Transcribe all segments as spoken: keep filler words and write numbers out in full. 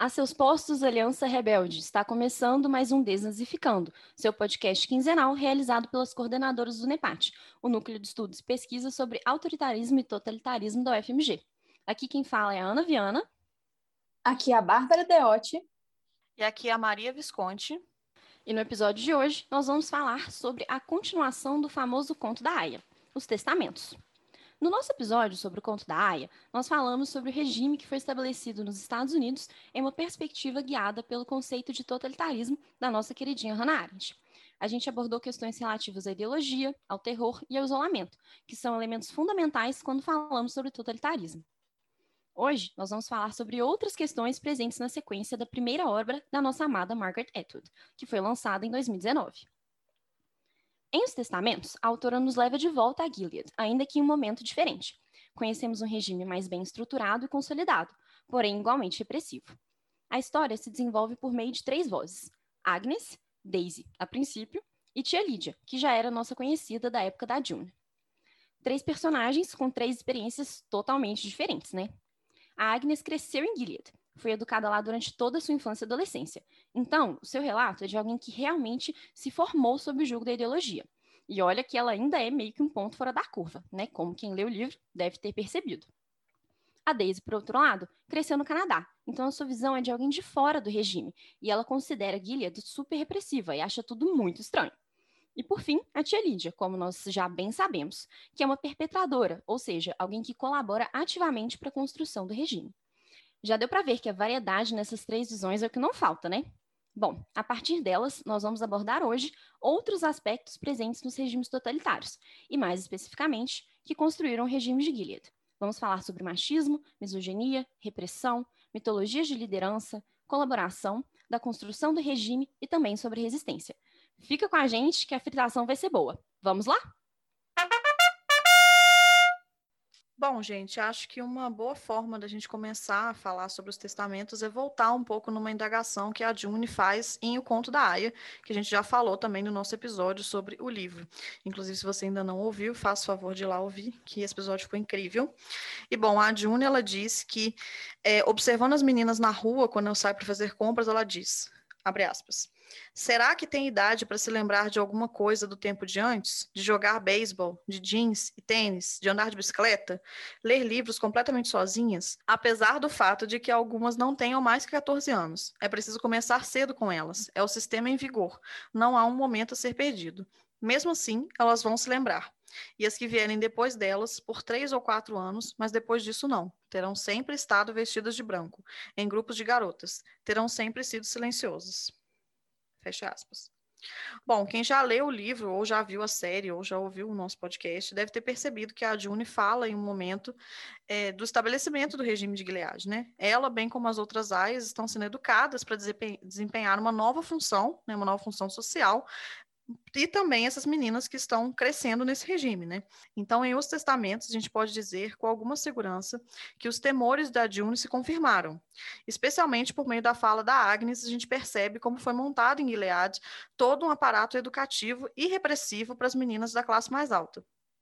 A seus postos, Aliança Rebelde, está começando mais um Desnazificando, seu podcast quinzenal realizado pelas coordenadoras do NEPAT, o Núcleo de Estudos e Pesquisa sobre Autoritarismo e Totalitarismo da U F M G. Aqui quem fala é a Ana Viana. Aqui é a Bárbara Deotti. E aqui é a Maria Visconti. E no episódio de hoje, nós vamos falar sobre a continuação do famoso conto da Aia, os testamentos. No nosso episódio sobre o Conto da Aia, nós falamos sobre o regime que foi estabelecido nos Estados Unidos em uma perspectiva guiada pelo conceito de totalitarismo da nossa queridinha Hannah Arendt. A gente abordou questões relativas à ideologia, ao terror e ao isolamento, que são elementos fundamentais quando falamos sobre totalitarismo. Hoje, nós vamos falar sobre outras questões presentes na sequência da primeira obra da nossa amada Margaret Atwood, que foi lançada em dois mil e dezenove. Em Os Testamentos, a autora nos leva de volta a Gilead, ainda que em um momento diferente. Conhecemos um regime mais bem estruturado e consolidado, porém igualmente repressivo. A história se desenvolve por meio de três vozes: Agnes, Daisy, a princípio, e Tia Lídia, que já era nossa conhecida da época da June. Três personagens com três experiências totalmente diferentes, né? A Agnes cresceu em Gilead, foi educada lá durante toda a sua infância e adolescência. Então, o seu relato é de alguém que realmente se formou sob o jugo da ideologia. E olha que ela ainda é meio que um ponto fora da curva, né? Como quem lê o livro deve ter percebido. A Daisy, por outro lado, cresceu no Canadá, então a sua visão é de alguém de fora do regime, e ela considera Gilead super repressiva e acha tudo muito estranho. E por fim, a tia Lídia, como nós já bem sabemos, que é uma perpetradora, ou seja, alguém que colabora ativamente para a construção do regime. Já deu para ver que a variedade nessas três visões é o que não falta, né? Bom, a partir delas, nós vamos abordar hoje outros aspectos presentes nos regimes totalitários, e mais especificamente, que construíram o regime de Gilead. Vamos falar sobre machismo, misoginia, repressão, mitologias de liderança, colaboração, da construção do regime e também sobre resistência. Fica com a gente que a fritação vai ser boa. Vamos lá? Bom, gente, acho que uma boa forma da gente começar a falar sobre os testamentos é voltar um pouco numa indagação que a June faz em O Conto da Aia, que a gente já falou também no nosso episódio sobre o livro. Inclusive, se você ainda não ouviu, faça o favor de ir lá ouvir, que esse episódio ficou incrível. E, bom, a June, ela diz que, é, observando as meninas na rua, quando eu saio para fazer compras, ela diz, abre aspas, será que tem idade para se lembrar de alguma coisa do tempo de antes? De jogar beisebol, de jeans e tênis, de andar de bicicleta, ler livros completamente sozinhas? Apesar do fato de que algumas não tenham mais que catorze anos. É preciso começar cedo com elas. É o sistema em vigor. Não há um momento a ser perdido. Mesmo assim, elas vão se lembrar. E as que vierem depois delas, por três ou quatro anos, mas depois disso não. Terão sempre estado vestidas de branco, em grupos de garotas. Terão sempre sido silenciosas. Fecha aspas. Bom, quem já leu o livro, ou já viu a série, ou já ouviu o nosso podcast, deve ter percebido que a June fala em um momento é, do estabelecimento do regime de Gilead, né? Ela, bem como as outras aias, estão sendo educadas para desempenhar uma nova função, né, uma nova função social, e também essas meninas que estão crescendo nesse regime, né? Então, em Os Testamentos, a gente pode dizer com alguma segurança que os temores da June se confirmaram. Especialmente por meio da fala da Agnes, a gente percebe como foi montado em Gilead todo um aparato educativo e repressivo para as meninas da classe mais alta.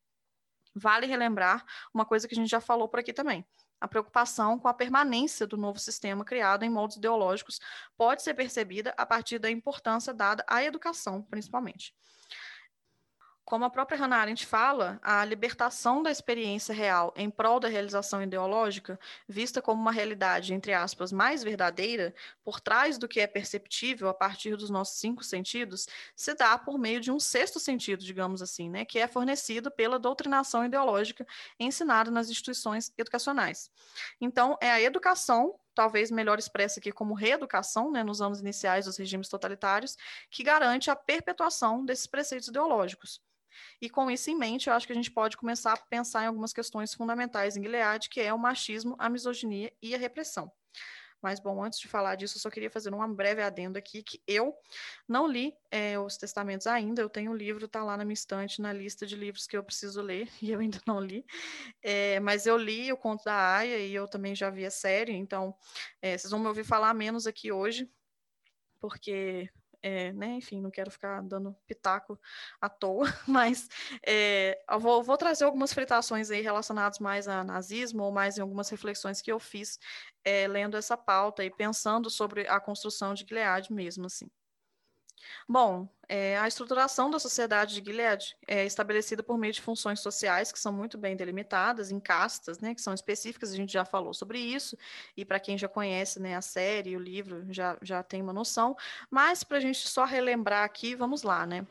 Vale relembrar uma coisa que a gente já falou por aqui também. A preocupação com a permanência do novo sistema criado em moldes ideológicos pode ser percebida a partir da importância dada à educação, principalmente. Como a própria Hannah Arendt fala, a libertação da experiência real em prol da realização ideológica, vista como uma realidade, entre aspas, mais verdadeira, por trás do que é perceptível a partir dos nossos cinco sentidos, se dá por meio de um sexto sentido, digamos assim, né, que é fornecido pela doutrinação ideológica ensinada nas instituições educacionais. Então, é a educação, talvez melhor expressa aqui como reeducação, né, nos anos iniciais dos regimes totalitários, que garante a perpetuação desses preceitos ideológicos. E com isso em mente, eu acho que a gente pode começar a pensar em algumas questões fundamentais em Gilead, que é o machismo, a misoginia e a repressão. Mas, bom, antes de falar disso, eu só queria fazer um breve adendo aqui, que eu não li é, os testamentos ainda, eu tenho o um livro, está lá na minha estante, na lista de livros que eu preciso ler, e eu ainda não li, é, mas eu li o Conto da Aia, e eu também já vi a série, então é, vocês vão me ouvir falar menos aqui hoje, porque é, né, enfim, não quero ficar dando pitaco à toa, mas é, eu vou, vou trazer algumas fritações aí relacionadas mais a nazismo ou mais em algumas reflexões que eu fiz é, lendo essa pauta e pensando sobre a construção de Gilead mesmo, assim. Bom, é, a estruturação da sociedade de Gilead é estabelecida por meio de funções sociais que são muito bem delimitadas, em castas, né, que são específicas, a gente já falou sobre isso, e para quem já conhece, né, a série, o livro, já, já tem uma noção, mas para a gente só relembrar aqui, vamos lá, né?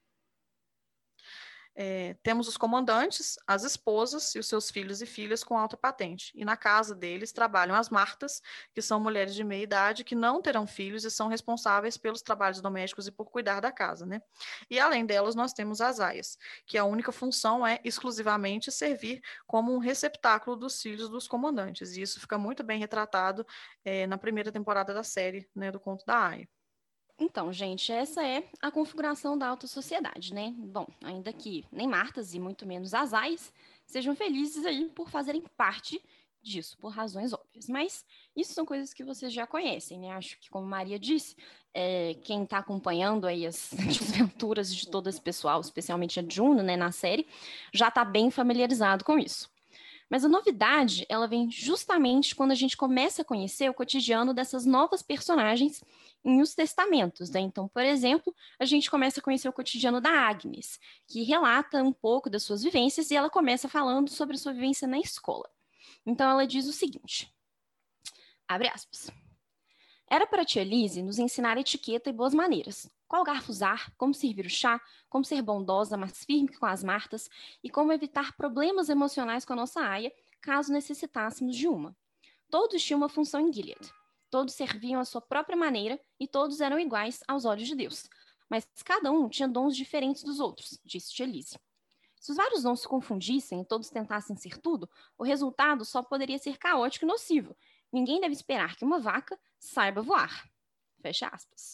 É, temos os comandantes, as esposas e os seus filhos e filhas com alta patente. E na casa deles trabalham as Martas, que são mulheres de meia idade que não terão filhos e são responsáveis pelos trabalhos domésticos e por cuidar da casa, né? E além delas, nós temos as aias, que a única função é exclusivamente servir como um receptáculo dos filhos dos comandantes. E isso fica muito bem retratado é, na primeira temporada da série, né, do Conto da Aia. Então, gente, essa é a configuração da alta sociedade, né? Bom, ainda que nem Martas e muito menos as Ais sejam felizes aí por fazerem parte disso, por razões óbvias. Mas isso são coisas que vocês já conhecem, né? Acho que, como Maria disse, é, quem está acompanhando aí as desventuras de todo esse pessoal, especialmente a Juno, né, na série, já está bem familiarizado com isso. Mas a novidade, ela vem justamente quando a gente começa a conhecer o cotidiano dessas novas personagens em Os Testamentos, né? Então, por exemplo, a gente começa a conhecer o cotidiano da Agnes, que relata um pouco das suas vivências e ela começa falando sobre a sua vivência na escola. Então, ela diz o seguinte, abre aspas, era para a tia Lise nos ensinar etiqueta e boas maneiras, qual garfo usar, como servir o chá, como ser bondosa, mas firme com as Martas e como evitar problemas emocionais com a nossa aia, caso necessitássemos de uma. Todos tinham uma função em Gilead. Todos serviam à sua própria maneira e todos eram iguais aos olhos de Deus. Mas cada um tinha dons diferentes dos outros, disse tia Lise. Se os vários dons se confundissem e todos tentassem ser tudo, o resultado só poderia ser caótico e nocivo. Ninguém deve esperar que uma vaca saiba voar. Fecha aspas.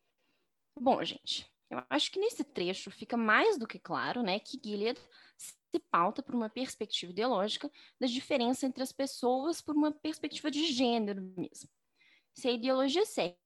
Bom, gente, eu acho que nesse trecho fica mais do que claro, né, que Gilead se pauta por uma perspectiva ideológica da diferença entre as pessoas por uma perspectiva de gênero mesmo. Se a ideologia serve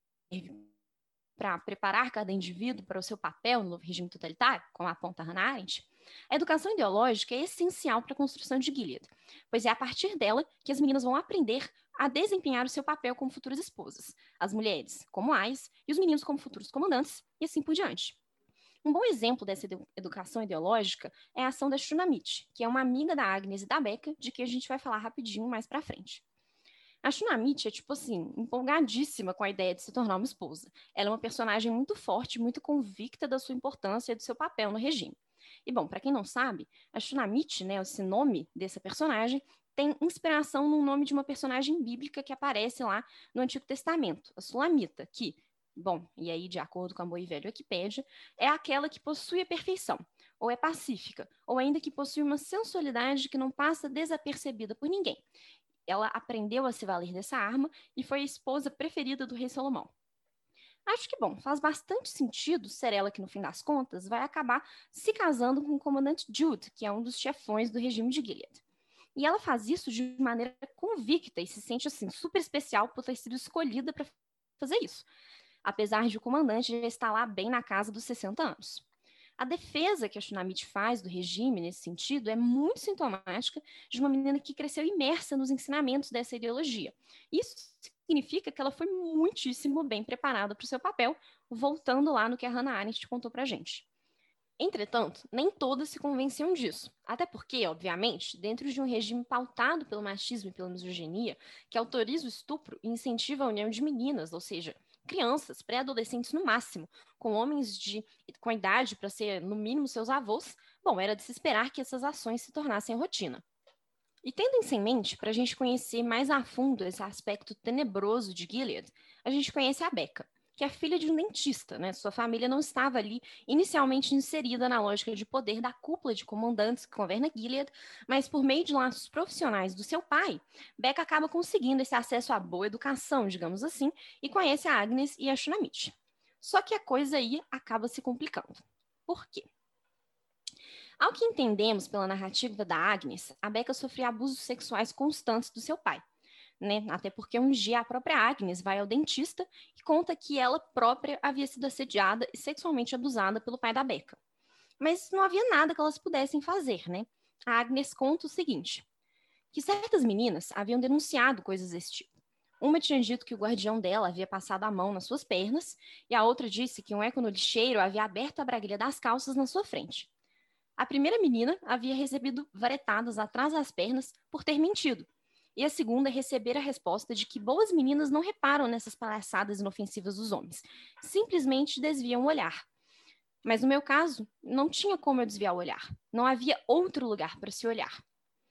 para preparar cada indivíduo para o seu papel no novo regime totalitário, como aponta Hannah Arendt, a educação ideológica é essencial para a construção de Gilead, pois é a partir dela que as meninas vão aprender a desempenhar o seu papel como futuras esposas, as mulheres como ais e os meninos como futuros comandantes, e assim por diante. Um bom exemplo dessa edu- educação ideológica é a ação da Shunamite, que é uma amiga da Agnes e da Becca, de que a gente vai falar rapidinho mais pra frente. A Shunamite é, tipo assim, empolgadíssima com a ideia de se tornar uma esposa. Ela é uma personagem muito forte, muito convicta da sua importância e do seu papel no regime. E, bom, para quem não sabe, a Shunamite, né, esse nome dessa personagem, tem inspiração no nome de uma personagem bíblica que aparece lá no Antigo Testamento, a Sulamita, que, bom, e aí de acordo com a boa e velha Wikipédia, é aquela que possui a perfeição, ou é pacífica, ou ainda que possui uma sensualidade que não passa desapercebida por ninguém. Ela aprendeu a se valer dessa arma e foi a esposa preferida do rei Salomão. Acho que, bom, faz bastante sentido ser ela que, no fim das contas, vai acabar se casando com o comandante Jude, que é um dos chefões do regime de Gilead. E ela faz isso de maneira convicta e se sente, assim, super especial por ter sido escolhida para fazer isso, apesar de o comandante já estar lá bem na casa dos sessenta anos. A defesa que a Shunamite faz do regime nesse sentido é muito sintomática de uma menina que cresceu imersa nos ensinamentos dessa ideologia. Isso significa que ela foi muitíssimo bem preparada para o seu papel, voltando lá no que a Hannah Arendt contou para a gente. Entretanto, nem todas se convenciam disso. Até porque, obviamente, dentro de um regime pautado pelo machismo e pela misoginia, que autoriza o estupro e incentiva a união de meninas, ou seja, crianças, pré-adolescentes no máximo, com homens de, com idade para ser, no mínimo, seus avós, bom, era de se esperar que essas ações se tornassem rotina. E tendo isso em mente, para a gente conhecer mais a fundo esse aspecto tenebroso de Gilead, a gente conhece a Becca, que é filha de um dentista, né? Sua família não estava ali inicialmente inserida na lógica de poder da cúpula de comandantes que governa Gilead, mas por meio de laços profissionais do seu pai, Becca acaba conseguindo esse acesso à boa educação, digamos assim, e conhece a Agnes e a Shunamite. Só que a coisa aí acaba se complicando. Por quê? Ao que entendemos pela narrativa da Agnes, a Becca sofria abusos sexuais constantes do seu pai. né? Até porque um dia a própria Agnes vai ao dentista e conta que ela própria havia sido assediada e sexualmente abusada pelo pai da Becca. Mas não havia nada que elas pudessem fazer, né? A Agnes conta o seguinte, que certas meninas haviam denunciado coisas desse tipo. Uma tinha dito que o guardião dela havia passado a mão nas suas pernas e a outra disse que um eco no lixeiro havia aberto a braguilha das calças na sua frente. A primeira menina havia recebido varetadas atrás das pernas por ter mentido, e a segunda recebera a resposta de que boas meninas não reparam nessas palhaçadas inofensivas dos homens, simplesmente desviam o olhar. Mas no meu caso, não tinha como eu desviar o olhar, não havia outro lugar para se olhar.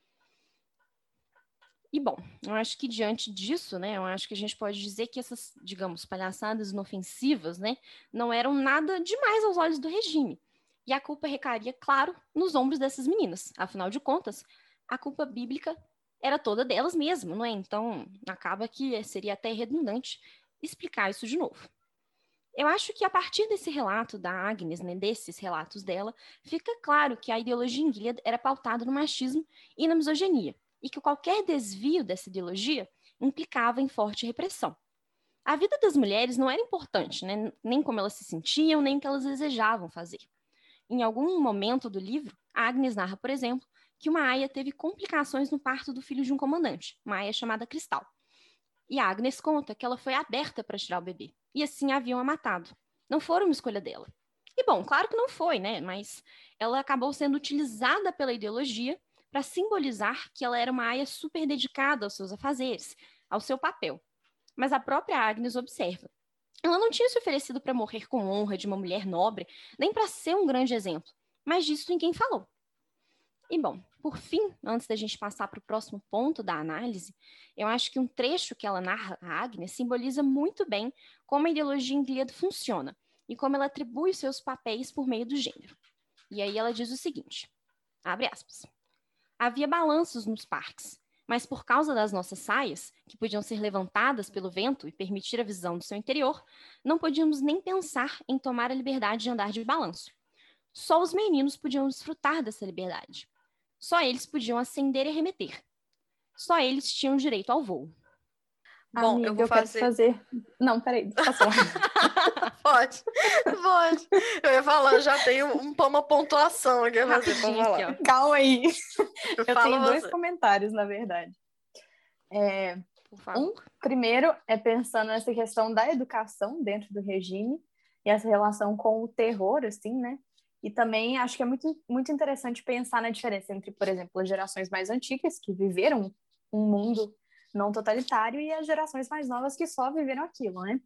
E bom, eu acho que diante disso, né, eu acho que a gente pode dizer que essas, digamos, palhaçadas inofensivas, né, não eram nada demais aos olhos do regime. E a culpa recaía, claro, nos ombros dessas meninas. Afinal de contas, a culpa bíblica era toda delas mesmas, não é? Então, acaba que seria até redundante explicar isso de novo. Eu acho que a partir desse relato da Agnes, né, desses relatos dela, fica claro que a ideologia em Gilead era pautada no machismo e na misoginia, e que qualquer desvio dessa ideologia implicava em forte repressão. A vida das mulheres não era importante, né? Nem como elas se sentiam, nem o que elas desejavam fazer. Em algum momento do livro, a Agnes narra, por exemplo, que uma aia teve complicações no parto do filho de um comandante, uma aia chamada Cristal. E a Agnes conta que ela foi aberta para tirar o bebê, e assim a haviam a matado. Não foi uma escolha dela. E bom, claro que não foi, né? Mas ela acabou sendo utilizada pela ideologia para simbolizar que ela era uma aia super dedicada aos seus afazeres, ao seu papel. Mas a própria Agnes observa. Ela não tinha se oferecido para morrer com honra de uma mulher nobre, nem para ser um grande exemplo, mas disso ninguém falou. E bom, por fim, antes da gente passar para o próximo ponto da análise, eu acho que um trecho que ela narra a Agnes simboliza muito bem como a ideologia em Gilead funciona e como ela atribui seus papéis por meio do gênero. E aí ela diz o seguinte, abre aspas, havia balanços nos parques, mas por causa das nossas saias, que podiam ser levantadas pelo vento e permitir a visão do seu interior, não podíamos nem pensar em tomar a liberdade de andar de balanço. Só os meninos podiam desfrutar dessa liberdade. Só eles podiam ascender e arremeter. Só eles tinham direito ao voo. Bom, Amiga, eu vou eu quero fazer... fazer... Não, peraí, passou. Pode, pode. Eu ia falar, eu já tenho um, uma pontuação aqui a fazer pra Rapidinho aqui, falar. ó. Calma aí. Eu Fala tenho dois você. comentários, na verdade. É, Por favor. um, primeiro, é pensando nessa questão da educação dentro do regime e essa relação com o terror, assim, né? E também acho que é muito, muito interessante pensar na diferença entre, por exemplo, as gerações mais antigas, que viveram um mundo não totalitário, e as gerações mais novas que só viveram aquilo, né?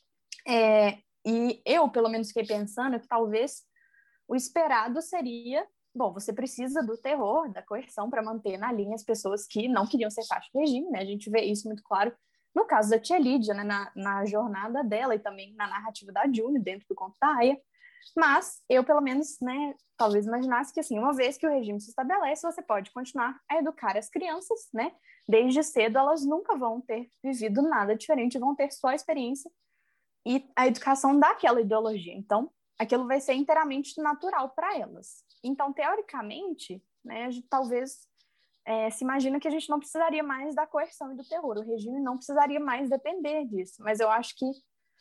É, e eu, pelo menos, fiquei pensando que talvez o esperado seria, bom, você precisa do terror, da coerção para manter na linha as pessoas que não queriam ser parte do regime, né? A gente vê isso muito claro no caso da tia Lídia, né? na, na jornada dela e também na narrativa da June dentro do conto da Aya. Mas eu, pelo menos, né, talvez imaginasse que, assim, uma vez que o regime se estabelece, você pode continuar a educar as crianças, né? Desde cedo, elas nunca vão ter vivido nada diferente, vão ter só a experiência e a educação daquela ideologia. Então, aquilo vai ser inteiramente natural para elas. Então, teoricamente, né, a gente talvez é, se imagina que a gente não precisaria mais da coerção e do terror, o regime não precisaria mais depender disso. Mas eu acho que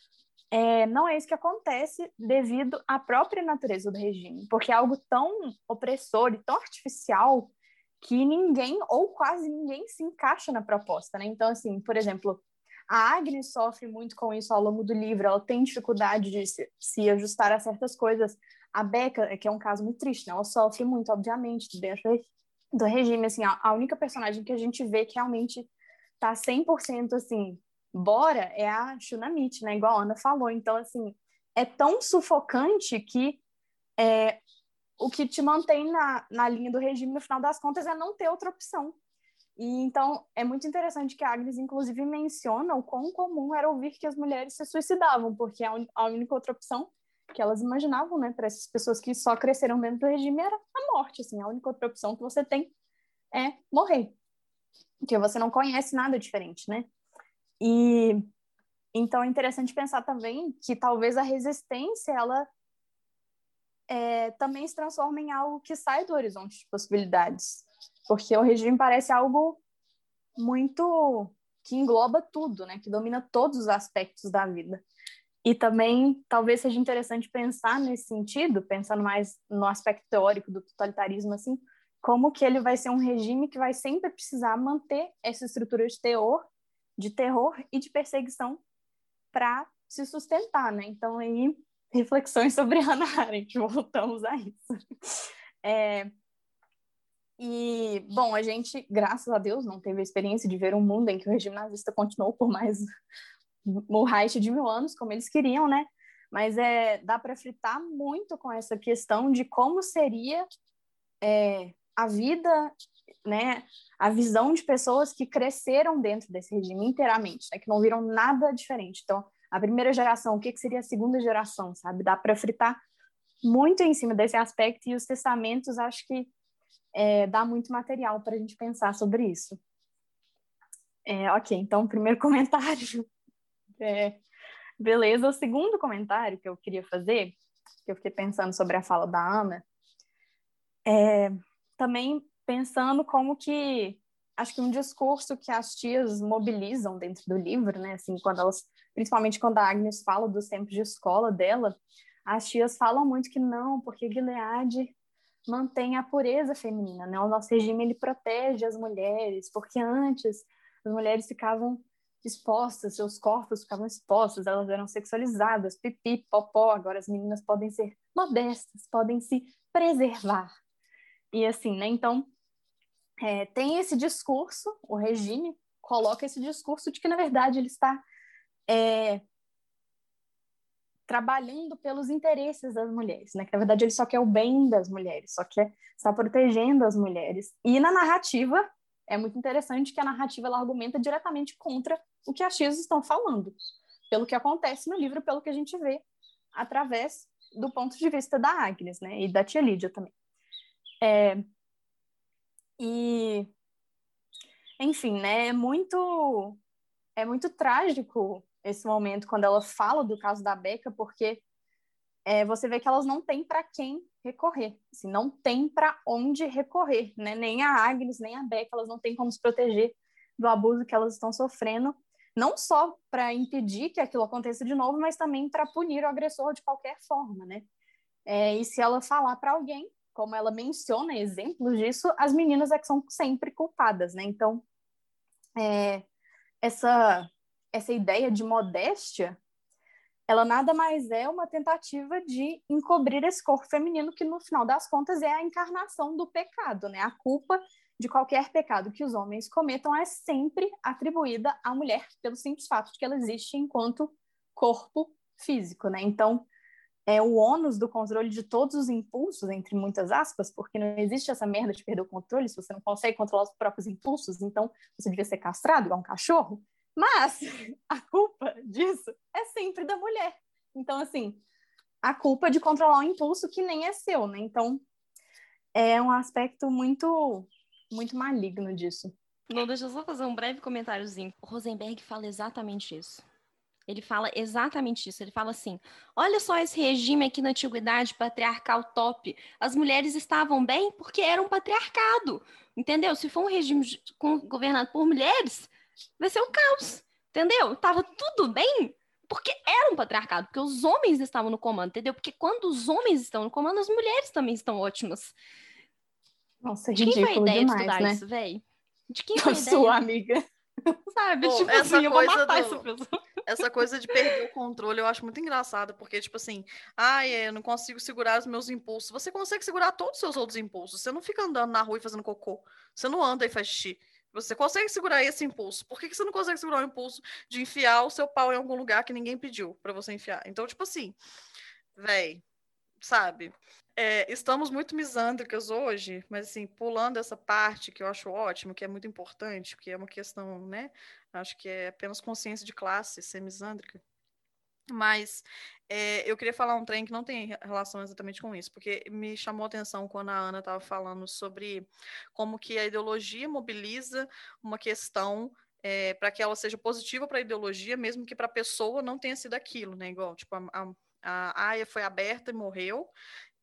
É, não é isso que acontece devido à própria natureza do regime, porque é algo tão opressor e tão artificial que ninguém, ou quase ninguém, se encaixa na proposta, né? Então, assim, por exemplo, a Agnes sofre muito com isso ao longo do livro, ela tem dificuldade de se, se ajustar a certas coisas. A Becca, que é um caso muito triste, né? Ela sofre muito, obviamente, dentro do regime, assim, a, a única personagem que a gente vê que realmente tá cem por cento, assim, bora é a Shunamite, né? Igual a Ana falou. Então, assim, é tão sufocante que é, o que te mantém na, na linha do regime, no final das contas, é não ter outra opção. E, então, é muito interessante que a Agnes, inclusive, menciona o quão comum era ouvir que as mulheres se suicidavam, porque a, un, a única outra opção que elas imaginavam, né, para essas pessoas que só cresceram dentro do regime era a morte, assim, a única outra opção que você tem é morrer, porque você não conhece nada diferente, né? E então é interessante pensar também que talvez a resistência ela é, também se transforme em algo que sai do horizonte de possibilidades, porque o regime parece algo muito que engloba tudo, né? Que domina todos os aspectos da vida. E também, talvez seja interessante pensar nesse sentido, pensando mais no aspecto teórico do totalitarismo, assim, como que ele vai ser um regime que vai sempre precisar manter essa estrutura de terror, de terror e de perseguição para se sustentar, né? Então, aí, reflexões sobre Hannah Arendt, voltamos a isso. É... E, bom, a gente, graças a Deus, não teve a experiência de ver um mundo em que o regime nazista continuou por mais o Reich de mil anos, como eles queriam, né? Mas é, dá para fritar muito com essa questão de como seria é, a vida, né? A visão de pessoas que cresceram dentro desse regime inteiramente, né? Que não viram nada diferente. Então, a primeira geração, o que, que seria a segunda geração, sabe? Dá para fritar muito em cima desse aspecto, e os testamentos, acho que é, dá muito material para a gente pensar sobre isso. É, ok, então, o primeiro comentário... É, beleza, o segundo comentário que eu queria fazer, que eu fiquei pensando sobre a fala da Ana, é também pensando como que, acho que um discurso que as tias mobilizam dentro do livro, né, assim, quando elas, principalmente quando a Agnes fala dos tempos de escola dela, as tias falam muito que não, porque Gilead mantém a pureza feminina, né, o nosso regime, ele protege as mulheres, porque antes as mulheres ficavam expostas, seus corpos ficavam expostos, elas eram sexualizadas, pipi, popó, agora as meninas podem ser modestas, podem se preservar. E assim, né, então, é, tem esse discurso, o regime coloca esse discurso de que, na verdade, ele está é, trabalhando pelos interesses das mulheres, né, que, na verdade, ele só quer o bem das mulheres, só quer estar protegendo as mulheres. E na narrativa, é muito interessante que a narrativa ela argumenta diretamente contra o que as tias estão falando, pelo que acontece no livro, pelo que a gente vê através do ponto de vista da Agnes, né, e da tia Lídia também. É, e, enfim, né, é muito, é muito trágico esse momento quando ela fala do caso da Becca, porque é, você vê que elas não têm para quem recorrer, assim, não tem para onde recorrer, né? Nem a Agnes, nem a Becca, elas não têm como se proteger do abuso que elas estão sofrendo, não só para impedir que aquilo aconteça de novo, mas também para punir o agressor de qualquer forma, né? É, e se ela falar para alguém, como ela menciona exemplos disso, as meninas é que são sempre culpadas, né? Então, é, essa, essa ideia de modéstia, ela nada mais é uma tentativa de encobrir esse corpo feminino que, no final das contas, é a encarnação do pecado, né? A culpa de qualquer pecado que os homens cometam é sempre atribuída à mulher, pelo simples fato de que ela existe enquanto corpo físico, né? Então, é o ônus do controle de todos os impulsos, entre muitas aspas, porque não existe essa merda de perder o controle se você não consegue controlar os próprios impulsos, então você devia ser castrado igual um cachorro. Mas a culpa disso é sempre da mulher. Então, assim, a culpa de controlar um impulso que nem é seu, né? Então, é um aspecto muito, muito maligno disso. Não, deixa eu só fazer um breve comentáriozinho. O Rosenberg fala exatamente isso. Ele fala exatamente isso. Ele fala assim, olha só esse regime aqui na antiguidade patriarcal top. As mulheres estavam bem porque era um patriarcado. Entendeu? Se for um regime governado por mulheres, vai ser um caos, entendeu? Tava tudo bem porque era um patriarcado, porque os homens estavam no comando, entendeu? Porque quando os homens estão no comando, as mulheres também estão ótimas. Nossa, é de quem foi a ideia demais, de estudar né? isso, velho? De quem foi a ideia? Sua amiga. Sabe? Pô, tipo essa assim, eu vou coisa matar do- essa pessoa. Essa coisa de perder o controle eu acho muito engraçada, porque, tipo assim, ai, eu não consigo segurar os meus impulsos. Você consegue segurar todos os seus outros impulsos. Você não fica andando na rua e fazendo cocô. Você não anda e faz xixi. Você consegue segurar esse impulso. Por que que você não consegue segurar o impulso de enfiar o seu pau em algum lugar que ninguém pediu pra você enfiar? Então, tipo assim, véi, sabe? É, estamos muito misândricas hoje, mas assim, pulando essa parte que eu acho ótimo, que é muito importante, porque é uma questão, né? Acho que é apenas consciência de classe ser misândrica. Mas é, eu queria falar um trem que não tem relação exatamente com isso, porque me chamou a atenção quando a Ana estava falando sobre como que a ideologia mobiliza uma questão é, para que ela seja positiva para a ideologia, mesmo que para a pessoa não tenha sido aquilo, né? Igual, tipo, a, a, a Aya foi aberta e morreu,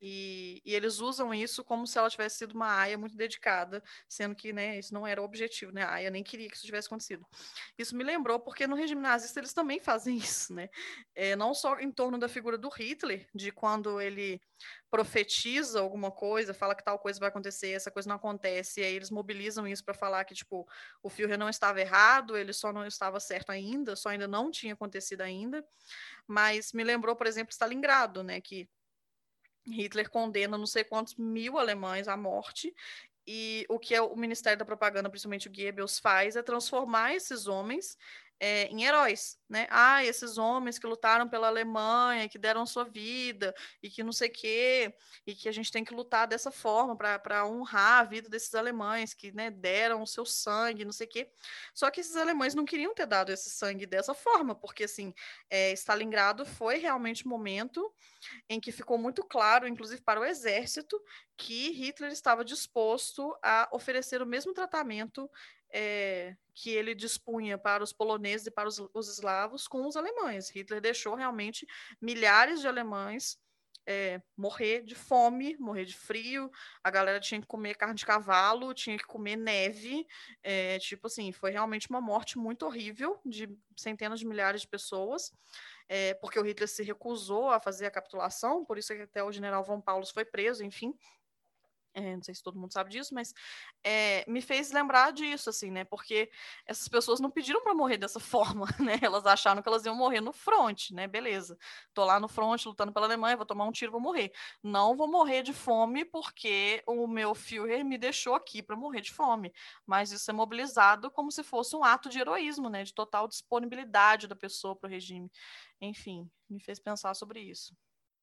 E, e eles usam isso como se ela tivesse sido uma aia muito dedicada, sendo que, né, isso não era o objetivo, né? A aia nem queria que isso tivesse acontecido. Isso me lembrou, porque no regime nazista eles também fazem isso, né? É, não só em torno da figura do Hitler, de quando ele profetiza alguma coisa, fala que tal coisa vai acontecer, essa coisa não acontece, e aí eles mobilizam isso para falar que, tipo, o Führer não estava errado, ele só não estava certo ainda, só ainda não tinha acontecido ainda. Mas me lembrou, por exemplo, Stalingrado, né? Que Hitler condena não sei quantos mil alemães à morte, e o que é o Ministério da Propaganda, principalmente o Goebbels, faz é transformar esses homens é, em heróis, né? Ah, esses homens que lutaram pela Alemanha, que deram sua vida, e que não sei o quê, e que a gente tem que lutar dessa forma para honrar a vida desses alemães que, né, deram o seu sangue, não sei o quê. Só que esses alemães não queriam ter dado esse sangue dessa forma, porque, assim, é, Stalingrado foi realmente um momento em que ficou muito claro, inclusive para o exército, que Hitler estava disposto a oferecer o mesmo tratamento é, que ele dispunha para os poloneses e para os, os eslavos com os alemães. Hitler deixou realmente milhares de alemães é, morrer de fome, morrer de frio, a galera tinha que comer carne de cavalo, tinha que comer neve, é, tipo assim, foi realmente uma morte muito horrível de centenas de milhares de pessoas, é, porque o Hitler se recusou a fazer a capitulação, por isso que até o general von Paulus foi preso, enfim. É, não sei se todo mundo sabe disso, mas é, me fez lembrar disso, assim, né? Porque essas pessoas não pediram para morrer dessa forma, né? Elas acharam que elas iam morrer no front, né? Beleza, tô lá no front lutando pela Alemanha, vou tomar um tiro, vou morrer. Não vou morrer de fome porque o meu Führer me deixou aqui para morrer de fome. Mas isso é mobilizado como se fosse um ato de heroísmo, né? De total disponibilidade da pessoa para o regime. Enfim, me fez pensar sobre isso.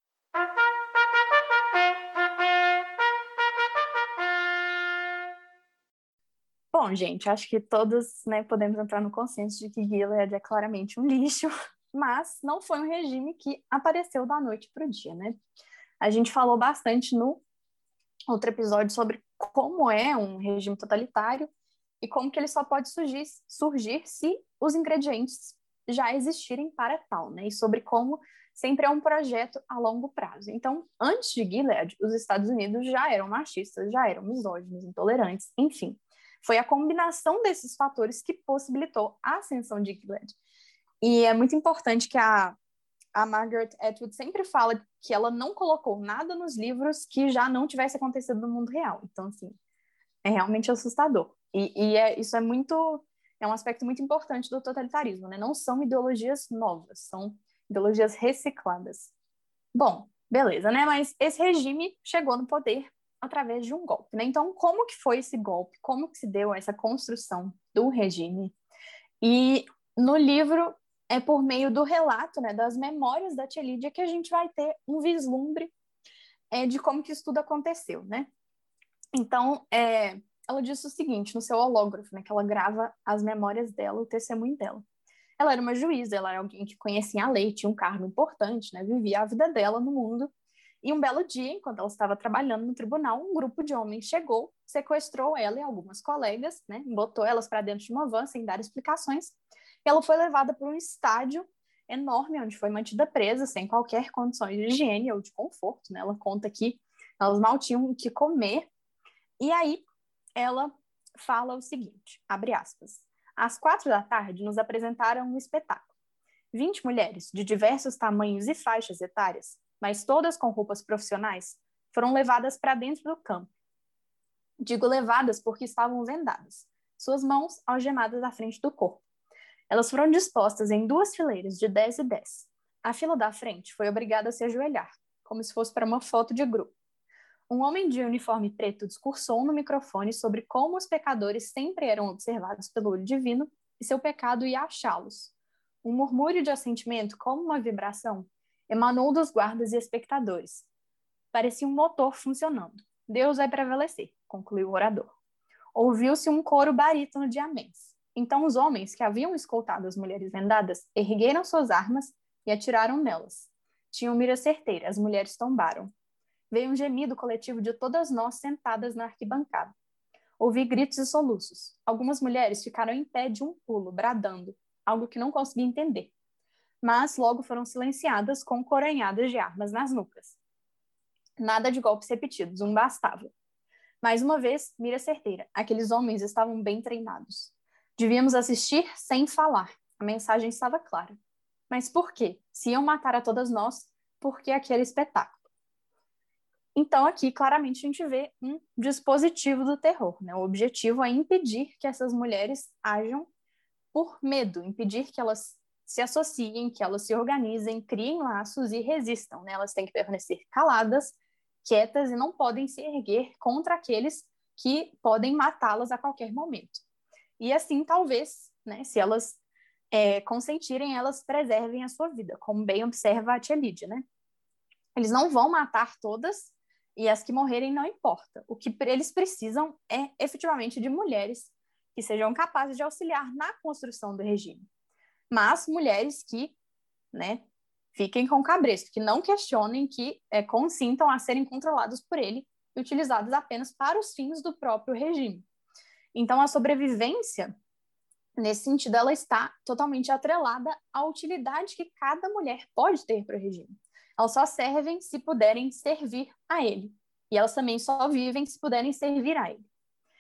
Bom, gente, acho que todos, né, podemos entrar no consenso de que Gilead é claramente um lixo, mas não foi um regime que apareceu da noite para o dia, né? A gente falou bastante no outro episódio sobre como é um regime totalitário e como que ele só pode surgir, surgir se os ingredientes já existirem para tal, né? E sobre como sempre é um projeto a longo prazo. Então, antes de Gilead, os Estados Unidos já eram machistas, já eram misóginos, intolerantes, enfim. Foi a combinação desses fatores que possibilitou a ascensão de Gilead. E é muito importante que a, a Margaret Atwood sempre fala que ela não colocou nada nos livros que já não tivesse acontecido no mundo real. Então, assim, é realmente assustador. E, e é, isso é muito... É um aspecto muito importante do totalitarismo, né? Não são ideologias novas, são ideologias recicladas. Bom, beleza, né? Mas esse regime chegou no poder através de um golpe, né? Então, como que foi esse golpe? Como que se deu essa construção do regime? E no livro é por meio do relato, né, das memórias da tia Lídia que a gente vai ter um vislumbre é, de como que isso tudo aconteceu, né? Então, é, ela disse o seguinte no seu hológrafo, né, que ela grava as memórias dela, o testemunho dela. Ela era uma juíza, ela era alguém que conhecia a lei, tinha um cargo importante, né, vivia a vida dela no mundo. E um belo dia, enquanto ela estava trabalhando no tribunal, um grupo de homens chegou, sequestrou ela e algumas colegas, né, botou elas para dentro de uma van sem dar explicações. E ela foi levada para um estádio enorme, onde foi mantida presa, sem qualquer condições de higiene ou de conforto, né? Ela conta que elas mal tinham o que comer. E aí ela fala o seguinte, abre aspas, às quatro da tarde nos apresentaram um espetáculo. vinte mulheres de diversos tamanhos e faixas etárias, mas todas com roupas profissionais, foram levadas para dentro do campo. Digo levadas porque estavam vendadas, suas mãos algemadas à frente do corpo. Elas foram dispostas em duas fileiras de dez e dez. A fila da frente foi obrigada a se ajoelhar, como se fosse para uma foto de grupo. Um homem de uniforme preto discursou no microfone sobre como os pecadores sempre eram observados pelo olho divino e seu pecado ia achá-los. Um murmúrio de assentimento, como uma vibração, emanou dos guardas e espectadores. Parecia um motor funcionando. Deus vai prevalecer, concluiu o orador. Ouviu-se um coro barítono de améns. Então os homens que haviam escoltado as mulheres vendadas ergueram suas armas e atiraram nelas. Tinham mira certeira, as mulheres tombaram. Veio um gemido coletivo de todas nós sentadas na arquibancada. Ouvi gritos e soluços. Algumas mulheres ficaram em pé de um pulo, bradando, algo que não consegui entender. Mas logo foram silenciadas com coronhadas de armas nas nucas. Nada de golpes repetidos, um bastava. Mais uma vez, mira certeira, aqueles homens estavam bem treinados. Devíamos assistir sem falar, a mensagem estava clara. Mas por quê? Se iam matar a todas nós, por que aquele espetáculo? Então, aqui, claramente, a gente vê um dispositivo do terror, né? O objetivo é impedir que essas mulheres ajam por medo, impedir que elas se associem, que elas se organizem, criem laços e resistam, né? Elas têm que permanecer caladas, quietas e não podem se erguer contra aqueles que podem matá-las a qualquer momento. E assim, talvez, né, se elas é, consentirem, elas preservem a sua vida, como bem observa a tia Lídia, né? Eles não vão matar todas e as que morrerem não importa. O que eles precisam é, efetivamente, de mulheres que sejam capazes de auxiliar na construção do regime. Mas mulheres que, né, fiquem com o cabresto, que não questionem, que é, consintam a serem controladas por ele e utilizadas apenas para os fins do próprio regime. Então, a sobrevivência, nesse sentido, ela está totalmente atrelada à utilidade que cada mulher pode ter para o regime. Elas só servem se puderem servir a ele. E elas também só vivem se puderem servir a ele.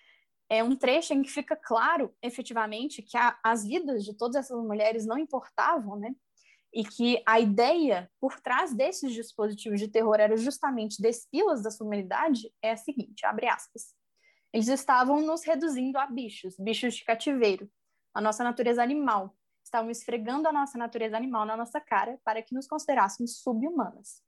É um trecho em que fica claro, efetivamente, que a, as vidas de todas essas mulheres não importavam, né? E que a ideia por trás desses dispositivos de terror era justamente despi-las da sua humanidade, é a seguinte, abre aspas. Eles estavam nos reduzindo a bichos, bichos de cativeiro, a nossa natureza animal. Estavam esfregando a nossa natureza animal na nossa cara para que nos considerássemos sub-humanas.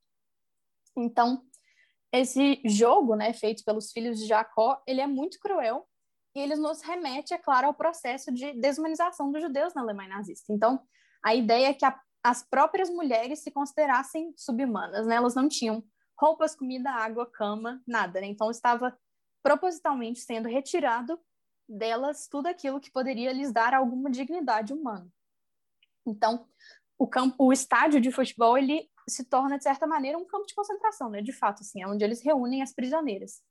Então, esse jogo, né, feito pelos filhos de Jacó, ele é muito cruel e ele nos remete, é claro, ao processo de desumanização dos judeus na Alemanha nazista. Então, a ideia é que a, as próprias mulheres se considerassem sub-humanas, né? Elas não tinham roupas, comida, água, cama, nada, né? Então, estava propositalmente sendo retirado delas tudo aquilo que poderia lhes dar alguma dignidade humana. Então, o campo, o estádio de futebol, ele se torna, de certa maneira, um campo de concentração, né? De fato, assim, é onde eles reúnem as prisioneiras.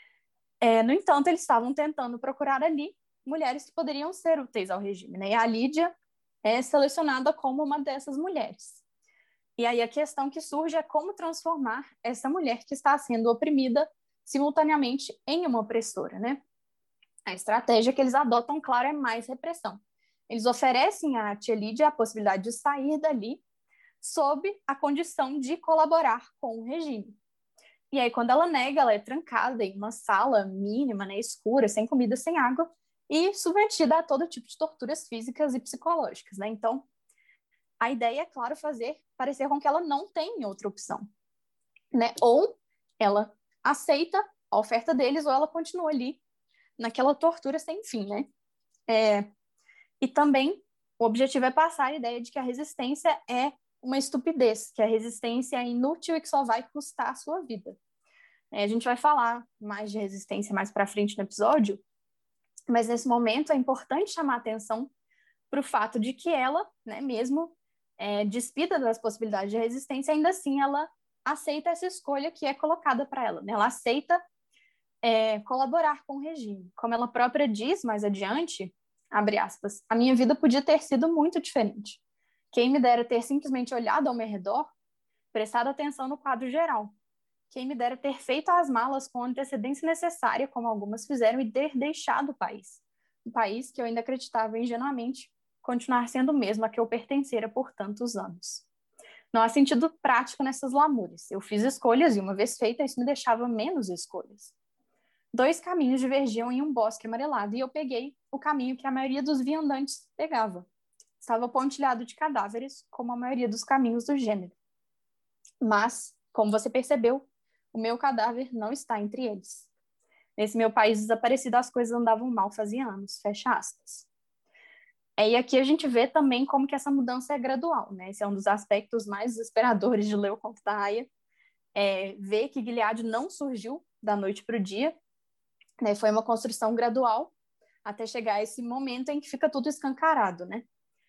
É, no entanto, eles estavam tentando procurar ali mulheres que poderiam ser úteis ao regime, né? E a Lídia é selecionada como uma dessas mulheres. E aí a questão que surge é como transformar essa mulher que está sendo oprimida simultaneamente em uma opressora, né? A estratégia que eles adotam, claro, é mais repressão. Eles oferecem à tia Lídia a possibilidade de sair dali sob a condição de colaborar com o regime. E aí, quando ela nega, ela é trancada em uma sala mínima, né, escura, sem comida, sem água, e submetida a todo tipo de torturas físicas e psicológicas, né? Então, a ideia é, claro, fazer parecer com que ela não tem outra opção, né? Ou ela aceita a oferta deles, ou ela continua ali naquela tortura sem fim, né? É... E também, o objetivo é passar a ideia de que a resistência é uma estupidez, que a resistência é inútil e que só vai custar a sua vida. É, a gente vai falar mais de resistência mais para frente no episódio, mas nesse momento é importante chamar a atenção para o fato de que ela, né, mesmo é, despida das possibilidades de resistência, ainda assim ela aceita essa escolha que é colocada para ela, né? Ela aceita é, colaborar com o regime. Como ela própria diz mais adiante, abre aspas, a minha vida podia ter sido muito diferente. Quem me dera ter simplesmente olhado ao meu redor, prestado atenção no quadro geral. Quem me dera ter feito as malas com a antecedência necessária, como algumas fizeram, e ter deixado o país. Um país que eu ainda acreditava ingenuamente continuar sendo o mesmo a que eu pertencera por tantos anos. Não há sentido prático nessas lamúrias. Eu fiz escolhas e, uma vez feita, isso me deixava menos escolhas. Dois caminhos divergiam em um bosque amarelado e eu peguei o caminho que a maioria dos viandantes pegava. Estava pontilhado de cadáveres, como a maioria dos caminhos do gênero. Mas, como você percebeu, o meu cadáver não está entre eles. Nesse meu país desaparecido, as coisas andavam mal fazia anos, fecha aspas. É, e aqui a gente vê também como que essa mudança é gradual, né? Esse é um dos aspectos mais desesperadores de ler o Conto da Aia. É, ver que Gilead não surgiu da noite para o dia, né? Foi uma construção gradual até chegar a esse momento em que fica tudo escancarado, né?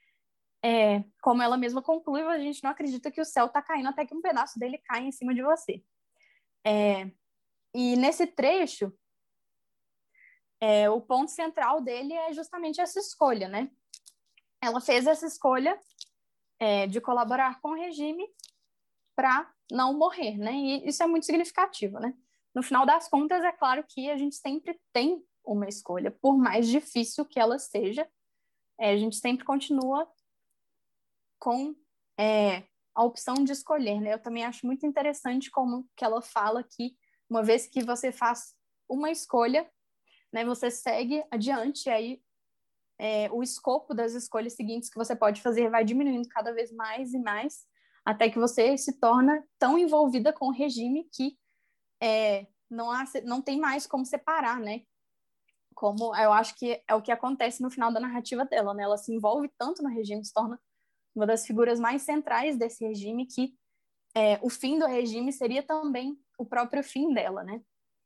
É, como ela mesma conclui, a gente não acredita que o céu está caindo até que um pedaço dele cai em cima de você. É, e nesse trecho, é, o ponto central dele é justamente essa escolha, né? Ela fez essa escolha é, de colaborar com o regime para não morrer, né? E isso é muito significativo, né? No final das contas, é claro que a gente sempre tem uma escolha, por mais difícil que ela seja, é, a gente sempre continua com é, a opção de escolher, né? Eu também acho muito interessante como que ela fala que uma vez que você faz uma escolha, né, você segue adiante, e aí é, o escopo das escolhas seguintes que você pode fazer vai diminuindo cada vez mais e mais, até que você se torna tão envolvida com o regime que é, não, há, não tem mais como separar, né? Como eu acho que é o que acontece no final da narrativa dela, né? Ela se envolve tanto no regime, se torna uma das figuras mais centrais desse regime, que é, o fim do regime seria também o próprio fim dela, né?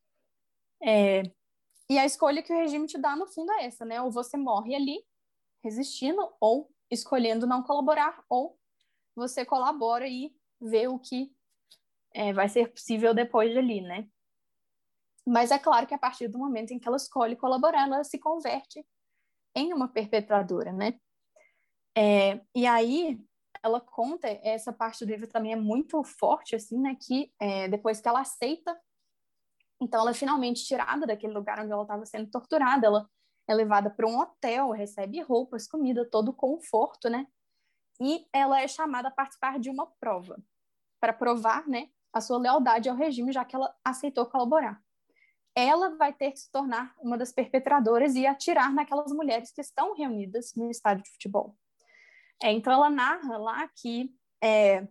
É, e a escolha que o regime te dá, no fundo, é essa, né? Ou você morre ali, resistindo, ou escolhendo não colaborar, ou você colabora e vê o que é, vai ser possível depois dali, né? Mas é claro que a partir do momento em que ela escolhe colaborar, ela se converte em uma perpetradora, né? É, e aí ela conta, essa parte do livro também é muito forte, assim, né? Que é, depois que ela aceita, então ela é finalmente tirada daquele lugar onde ela estava sendo torturada, ela é levada para um hotel, recebe roupas, comida, todo o conforto, né? E ela é chamada a participar de uma prova, para provar, né, a sua lealdade ao regime, já que ela aceitou colaborar. Ela vai ter que se tornar uma das perpetradoras e atirar naquelas mulheres que estão reunidas no estádio de futebol. É, então ela narra lá que é,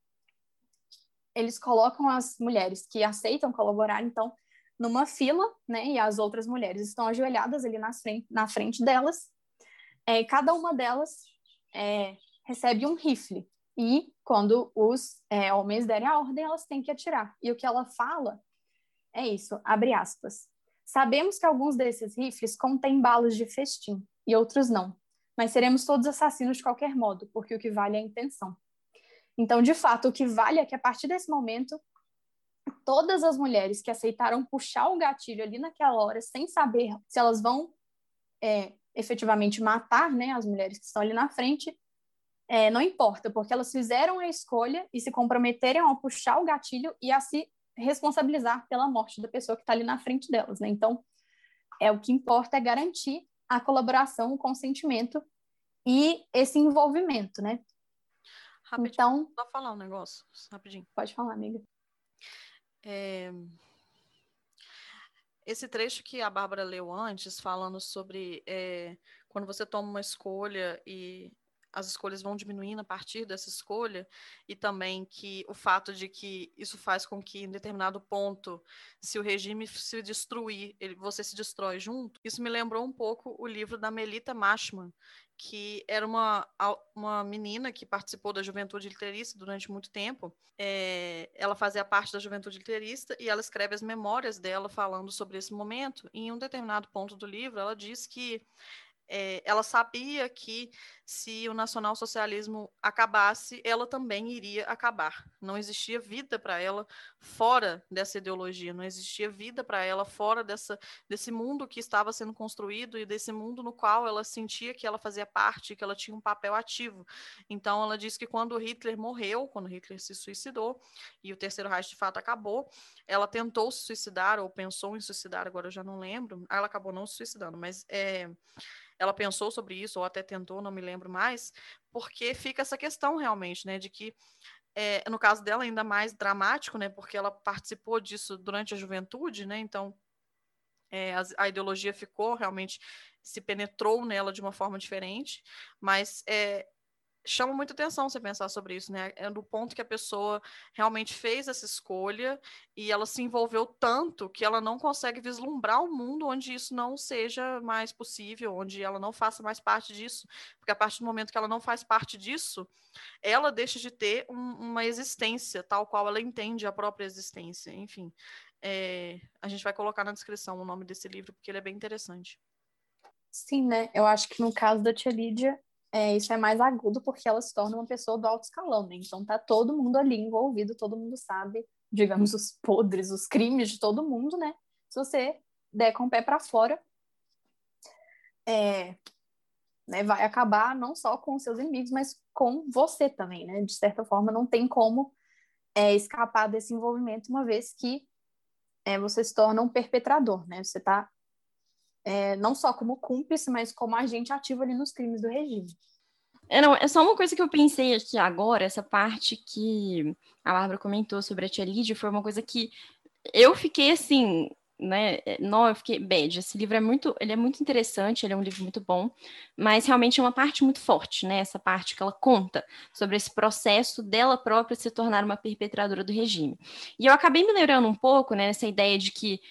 eles colocam as mulheres que aceitam colaborar, então, numa fila, né, e as outras mulheres estão ajoelhadas ali na frente, na frente delas. É, cada uma delas é, recebe um rifle, e quando os é, homens derem a ordem, elas têm que atirar. E o que ela fala é isso, abre aspas. Sabemos que alguns desses rifles contêm balas de festim, e outros não. Mas seremos todos assassinos de qualquer modo, porque o que vale é a intenção. Então, de fato, o que vale é que, a partir desse momento, todas as mulheres que aceitaram puxar o gatilho ali naquela hora, sem saber se elas vão é, efetivamente matar, né, as mulheres que estão ali na frente, é, não importa, porque elas fizeram a escolha e se comprometeram a puxar o gatilho e a se responsabilizar pela morte da pessoa que está ali na frente delas, né? Então, é o que importa é garantir a colaboração, o consentimento e esse envolvimento, né? Rapidinho, então, só falar um negócio, rapidinho. Pode falar, amiga. É... Esse trecho que a Bárbara leu antes, falando sobre é, quando você toma uma escolha e as escolhas vão diminuindo a partir dessa escolha, e também que o fato de que isso faz com que, em determinado ponto, se o regime se destruir, ele, você se destrói junto. Isso me lembrou um pouco o livro da Melita Mashman, que era uma, uma menina que participou da Juventude Literista durante muito tempo. É, ela fazia parte da Juventude Literista e ela escreve as memórias dela falando sobre esse momento. E em um determinado ponto do livro, ela diz que é, ela sabia que se o nacionalsocialismo acabasse, ela também iria acabar. Não existia vida para ela fora dessa ideologia, não existia vida para ela fora dessa, desse mundo que estava sendo construído e desse mundo no qual ela sentia que ela fazia parte, que ela tinha um papel ativo. Então, ela disse que quando Hitler morreu, quando Hitler se suicidou e o Terceiro Reich de fato acabou, ela tentou se suicidar ou pensou em suicidar, agora eu já não lembro, ela acabou não se suicidando, mas é, ela pensou sobre isso, ou até tentou, não me lembro mais, porque fica essa questão realmente, né, de que, é, no caso dela, ainda mais dramático, né, porque ela participou disso durante a juventude, né, então é, a, a ideologia ficou realmente, se penetrou nela de uma forma diferente, mas é, chama muita atenção você pensar sobre isso, né? É do ponto que a pessoa realmente fez essa escolha e ela se envolveu tanto que ela não consegue vislumbrar um mundo onde isso não seja mais possível, onde ela não faça mais parte disso. Porque a partir do momento que ela não faz parte disso, ela deixa de ter um, uma existência tal qual ela entende a própria existência. Enfim, é, a gente vai colocar na descrição o nome desse livro, porque ele é bem interessante. Sim, né? Eu acho que no caso da tia Lídia, é, isso é mais agudo porque ela se torna uma pessoa do alto escalão, né? Então tá todo mundo ali envolvido, todo mundo sabe, digamos, os podres, os crimes de todo mundo, né? Se você der com o pé para fora, é, né, vai acabar não só com os seus inimigos, mas com você também, né? De certa forma, não tem como é, escapar desse envolvimento, uma vez que é, você se torna um perpetrador, né? Você está é, não só como cúmplice, mas como agente ativo ali nos crimes do regime. É, não, é só uma coisa que eu pensei aqui agora, essa parte que a Bárbara comentou sobre a tia Lídia, foi uma coisa que eu fiquei assim, né, não, eu fiquei bad, esse livro é muito, ele é muito interessante, ele é um livro muito bom, mas realmente é uma parte muito forte, né, essa parte que ela conta sobre esse processo dela própria se tornar uma perpetradora do regime. E eu acabei me lembrando um pouco, né, nessa ideia de que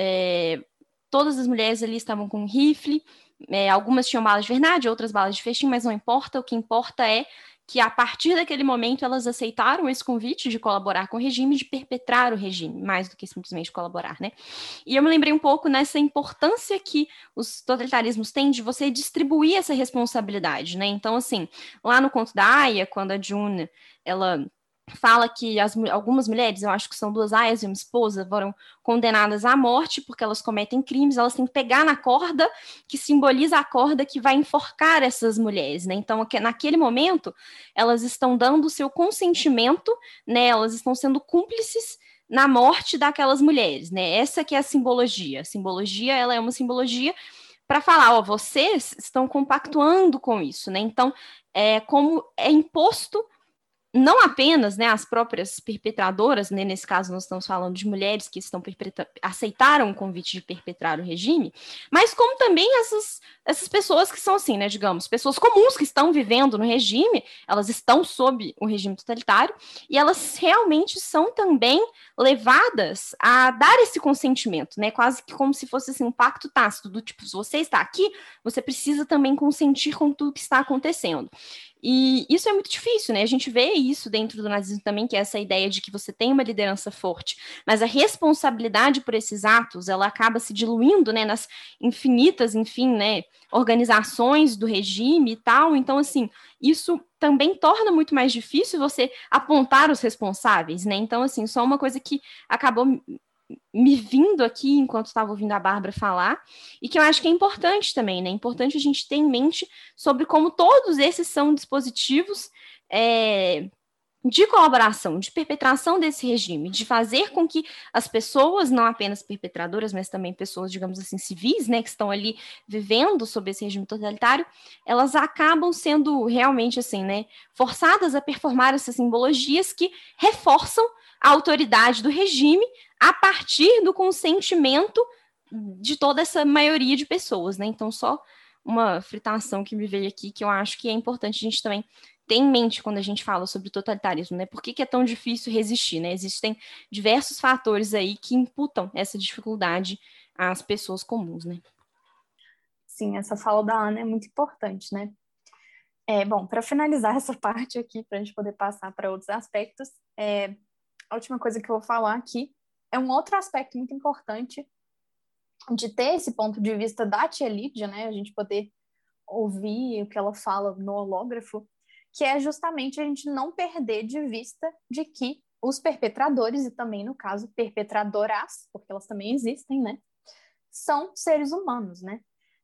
é, todas as mulheres ali estavam com um rifle, é, algumas tinham balas de verdade, outras balas de festim, mas não importa, o que importa é que a partir daquele momento elas aceitaram esse convite de colaborar com o regime, de perpetrar o regime, mais do que simplesmente colaborar, né? E eu me lembrei um pouco nessa importância que os totalitarismos têm de você distribuir essa responsabilidade, né? Então, assim, lá no conto da Aya, quando a June, ela fala que as, algumas mulheres, eu acho que são duas aias e uma esposa, foram condenadas à morte porque elas cometem crimes, elas têm que pegar na corda que simboliza a corda que vai enforcar essas mulheres, né? Então, naquele momento, elas estão dando o seu consentimento, né? Elas estão sendo cúmplices na morte daquelas mulheres, né? Essa que é a simbologia. A simbologia, ela é uma simbologia para falar, ó, vocês estão compactuando com isso, né? Então, é como é imposto não apenas, né, as próprias perpetradoras, né, nesse caso nós estamos falando de mulheres que estão aceitaram o convite de perpetrar o regime, mas como também essas, essas pessoas que são assim, né, digamos, pessoas comuns que estão vivendo no regime, elas estão sob o regime totalitário, e elas realmente são também levadas a dar esse consentimento, né, quase que como se fosse assim, um pacto tácito, do tipo, se você está aqui, você precisa também consentir com tudo que está acontecendo. E isso é muito difícil, né? A gente vê isso dentro do nazismo também, que é essa ideia de que você tem uma liderança forte, mas a responsabilidade por esses atos, ela acaba se diluindo, né, nas infinitas, enfim, né, organizações do regime e tal. Então, assim, isso também torna muito mais difícil você apontar os responsáveis, né? Então, assim, só uma coisa que acabou me vindo aqui enquanto estava ouvindo a Bárbara falar, e que eu acho que é importante também, né? É importante a gente ter em mente sobre como todos esses são dispositivos é, de colaboração, de perpetração desse regime, de fazer com que as pessoas, não apenas perpetradoras, mas também pessoas, digamos assim, civis, né, que estão ali vivendo sob esse regime totalitário, elas acabam sendo realmente, assim, né, forçadas a performar essas simbologias que reforçam a autoridade do regime a partir do consentimento de toda essa maioria de pessoas, né? Então, só uma fritação que me veio aqui, que eu acho que é importante a gente também ter em mente quando a gente fala sobre totalitarismo, né? Por que, que é tão difícil resistir, né? Existem diversos fatores aí que imputam essa dificuldade às pessoas comuns, né? Sim, essa fala da Ana é muito importante, né? É, bom, para finalizar essa parte aqui, para a gente poder passar para outros aspectos, é, a última coisa que eu vou falar aqui é um outro aspecto muito importante de ter esse ponto de vista da tia Lídia, né? A gente poder ouvir o que ela fala no hológrafo, que é justamente a gente não perder de vista de que os perpetradores, e também, no caso, perpetradoras, porque elas também existem, né? São seres humanos, né?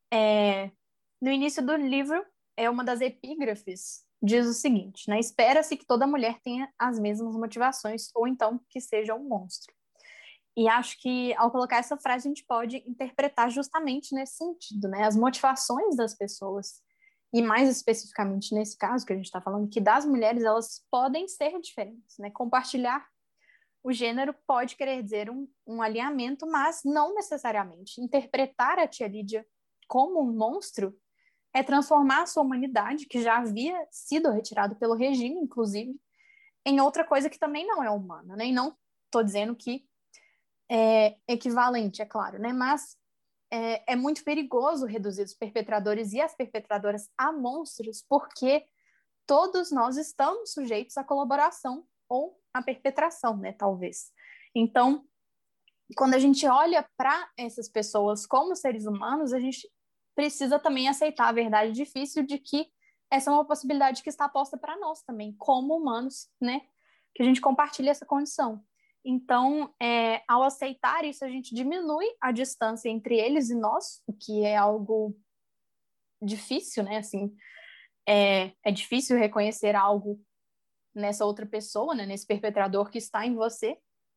É, no início do livro, é uma das epígrafes, diz o seguinte, né? Espera-se que toda mulher tenha as mesmas motivações, ou então que seja um monstro. E acho que, ao colocar essa frase, a gente pode interpretar justamente nesse sentido, né? As motivações das pessoas, e mais especificamente nesse caso que a gente está falando, que das mulheres, elas podem ser diferentes, né? Compartilhar o gênero pode querer dizer um, um alinhamento, mas não necessariamente. Interpretar a tia Lídia como um monstro é transformar a sua humanidade, que já havia sido retirado pelo regime, inclusive, em outra coisa que também não é humana, né? E não estou dizendo que é equivalente, é claro, né? Mas é, é muito perigoso reduzir os perpetradores e as perpetradoras a monstros, porque todos nós estamos sujeitos à colaboração ou à perpetração, né? Talvez. Então, quando a gente olha para essas pessoas como seres humanos, a gente precisa também aceitar a verdade difícil de que essa é uma possibilidade que está posta para nós também, como humanos, né? Que a gente compartilha essa condição. Então, é, ao aceitar isso, a gente diminui a distância entre eles e nós, o que é algo difícil, né? Assim, é, é difícil reconhecer algo nessa outra pessoa, né, nesse perpetrador que está em você,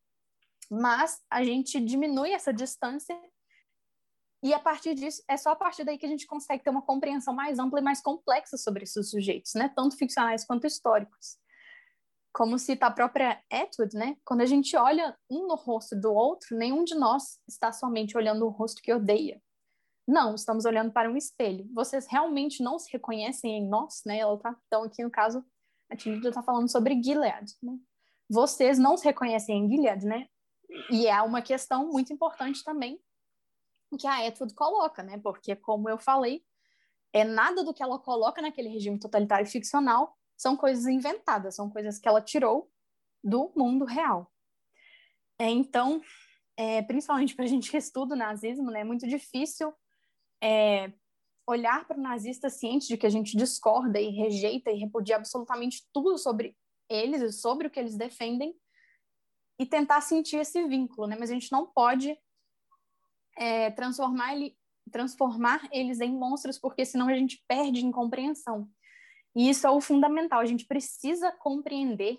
mas a gente diminui essa distância e a partir disso, é só a partir daí que a gente consegue ter uma compreensão mais ampla e mais complexa sobre esses sujeitos, né, tanto ficcionais quanto históricos. Como cita a própria Atwood, né, quando a gente olha um no rosto do outro, nenhum de nós está somente olhando o rosto que odeia. Não, estamos olhando para um espelho. Vocês realmente não se reconhecem em nós, né? Ela tá, então, aqui no caso, a Tilda está falando sobre Gilead, né? Vocês não se reconhecem em Gilead, né? E é uma questão muito importante também que a Atwood coloca, né? Porque, como eu falei, é nada do que ela coloca naquele regime totalitário ficcional são coisas inventadas, são coisas que ela tirou do mundo real. É, então, é, principalmente para a gente que estuda o nazismo, né? É muito difícil É, olhar para o nazista ciente de que a gente discorda e rejeita e repudia absolutamente tudo sobre eles e sobre o que eles defendem e tentar sentir esse vínculo, né? Mas a gente não pode é, transformar, ele, transformar eles em monstros, porque senão a gente perde em compreensão. E isso é o fundamental, a gente precisa compreender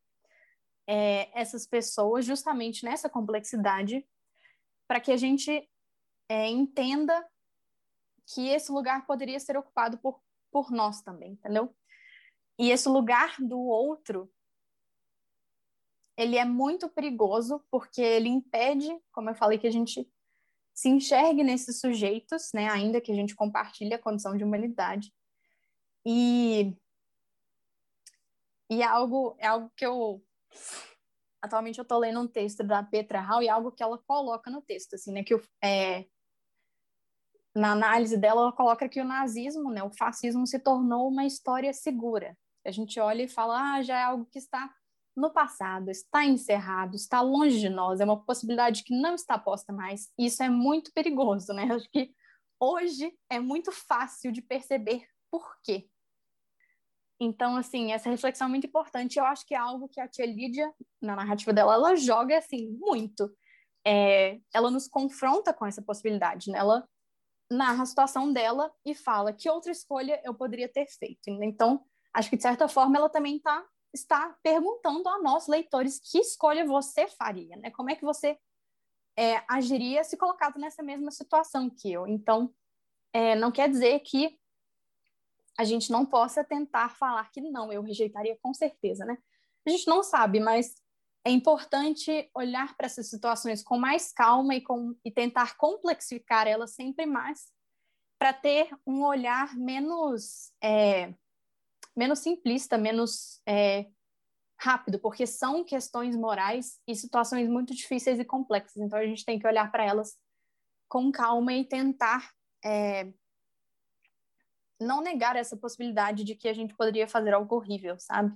é, essas pessoas justamente nessa complexidade para que a gente é, entenda que esse lugar poderia ser ocupado por, por nós também, entendeu? E esse lugar do outro, ele é muito perigoso, porque ele impede, como eu falei, que a gente se enxergue nesses sujeitos, né, ainda que a gente compartilhe a condição de humanidade. E, e é, algo, é algo que eu... Atualmente eu estou lendo um texto da Petra Hall e é algo que ela coloca no texto, assim, né, que o, é, na análise dela, ela coloca que o nazismo, né, o fascismo se tornou uma história segura. A gente olha e fala, ah, já é algo que está no passado, está encerrado, está longe de nós, é uma possibilidade que não está posta mais. E isso é muito perigoso, né? Acho que hoje é muito fácil de perceber por quê. Então, assim, essa reflexão é muito importante. Eu acho que é algo que a tia Lídia, na narrativa dela, ela joga, assim, muito. É, ela nos confronta com essa possibilidade, né? Ela narra a situação dela e fala que outra escolha eu poderia ter feito. Então, acho que, de certa forma, ela também tá, está perguntando a nós, leitores, que escolha você faria, né? Como é que você é, agiria se colocado nessa mesma situação que eu? Então, é, não quer dizer que a gente não possa tentar falar que não, eu rejeitaria com certeza, né? A gente não sabe, mas é importante olhar para essas situações com mais calma e, com, e tentar complexificar elas sempre mais para ter um olhar menos, é, menos simplista, menos é, rápido, porque são questões morais e situações muito difíceis e complexas. Então, a gente tem que olhar para elas com calma e tentar é, não negar essa possibilidade de que a gente poderia fazer algo horrível, sabe?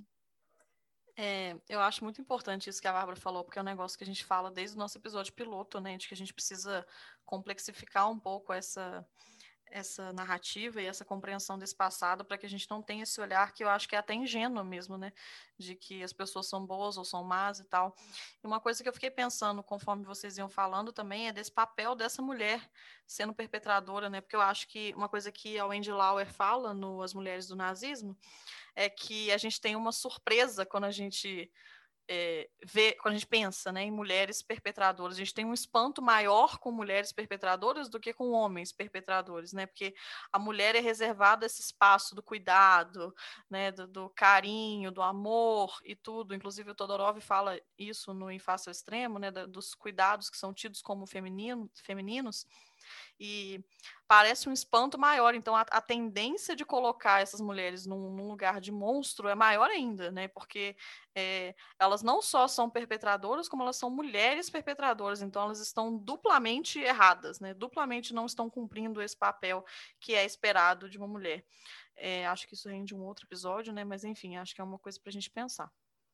É, eu acho muito importante isso que a Bárbara falou, porque é um negócio que a gente fala desde o nosso episódio piloto, né, de que a gente precisa complexificar um pouco essa, essa narrativa e essa compreensão desse passado para que a gente não tenha esse olhar que eu acho que é até ingênuo mesmo, né, de que as pessoas são boas ou são más e tal. E uma coisa que eu fiquei pensando, conforme vocês iam falando também, é desse papel dessa mulher sendo perpetradora, né, porque eu acho que uma coisa que a Wendy Lauer fala no As Mulheres do Nazismo é que a gente tem uma surpresa quando a gente é, vê, quando a gente pensa, né, em mulheres perpetradoras. A gente tem um espanto maior com mulheres perpetradoras do que com homens perpetradores, né? Porque a mulher é reservada esse espaço do cuidado, né, do, do carinho, do amor e tudo. Inclusive o Todorov fala isso no Em Face ao Extremo, né, da, dos cuidados que são tidos como feminino, femininos. E parece um espanto maior. Então, a, a tendência de colocar essas mulheres num, num lugar de monstro é maior ainda, né? Porque é, elas não só são perpetradoras, como elas são mulheres perpetradoras. Então, elas estão duplamente erradas, né? Duplamente não estão cumprindo esse papel que é esperado de uma mulher. É, acho que isso rende um outro episódio, né? Mas, enfim, acho que é uma coisa para a gente pensar.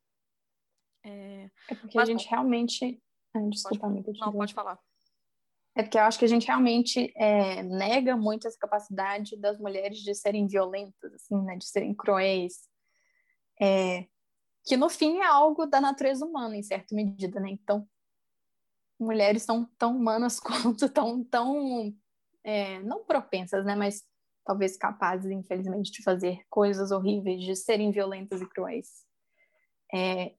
É, É porque mas, a gente bom, realmente... Ai, desculpa, pode, amiga. não, pode falar. É porque eu acho que a gente realmente é, nega muito essa capacidade das mulheres de serem violentas, assim, né? De serem cruéis. É, que, no fim, é algo da natureza humana, em certa medida, né? Então, mulheres são tão humanas quanto tão, tão é, não propensas, né? Mas talvez capazes, infelizmente, de fazer coisas horríveis, de serem violentas e cruéis. É,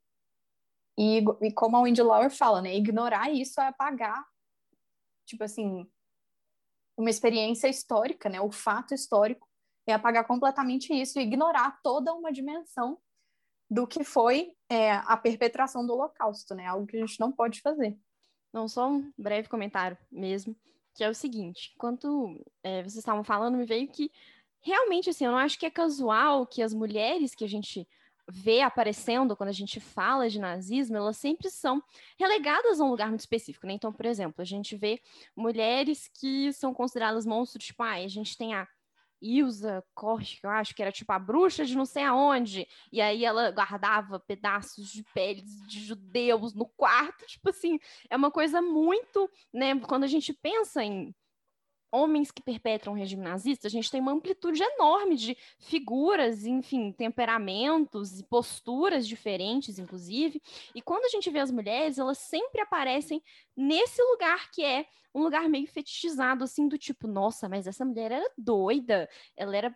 e, e como a Wendy Lauer fala, né, ignorar isso é apagar, tipo assim, uma experiência histórica, né, o fato histórico, é apagar completamente isso e ignorar toda uma dimensão do que foi é, a perpetração do Holocausto, né, algo que a gente não pode fazer. Não, só um breve comentário mesmo, que é o seguinte, enquanto é, vocês estavam falando, me veio que realmente, assim, eu não acho que é casual que as mulheres que a gente vê aparecendo quando a gente fala de nazismo, elas sempre são relegadas a um lugar muito específico, né? Então, por exemplo, a gente vê mulheres que são consideradas monstros, tipo, ah, a gente tem a Ilsa Korsh, que eu acho que era tipo a bruxa de não sei aonde, e aí ela guardava pedaços de peles de judeus no quarto, tipo assim, é uma coisa muito, né, quando a gente pensa em homens que perpetram o regime nazista, a gente tem uma amplitude enorme de figuras, enfim, temperamentos e posturas diferentes, inclusive. E quando a gente vê as mulheres, elas sempre aparecem nesse lugar que é um lugar meio fetichizado, assim, do tipo, nossa, mas essa mulher era doida, ela era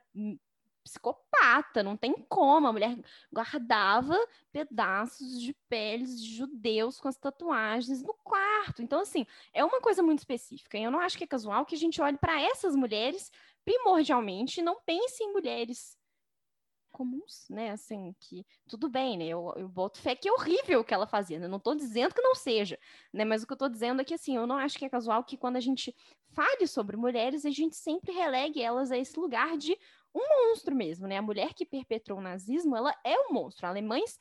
psicopata, não tem como. A mulher guardava pedaços de peles de judeus com as tatuagens no quarto. Então, assim, é uma coisa muito específica. E eu não acho que é casual que a gente olhe para essas mulheres primordialmente e não pense em mulheres comuns, né? Assim, que tudo bem, né? Eu, eu boto fé que é horrível o que ela fazia, né? Não tô dizendo que não seja, né? Mas o que eu tô dizendo é que, assim, eu não acho que é casual que quando a gente fale sobre mulheres, a gente sempre relegue elas a esse lugar de um monstro mesmo, né? A mulher que perpetrou o nazismo, ela é um monstro. Alemães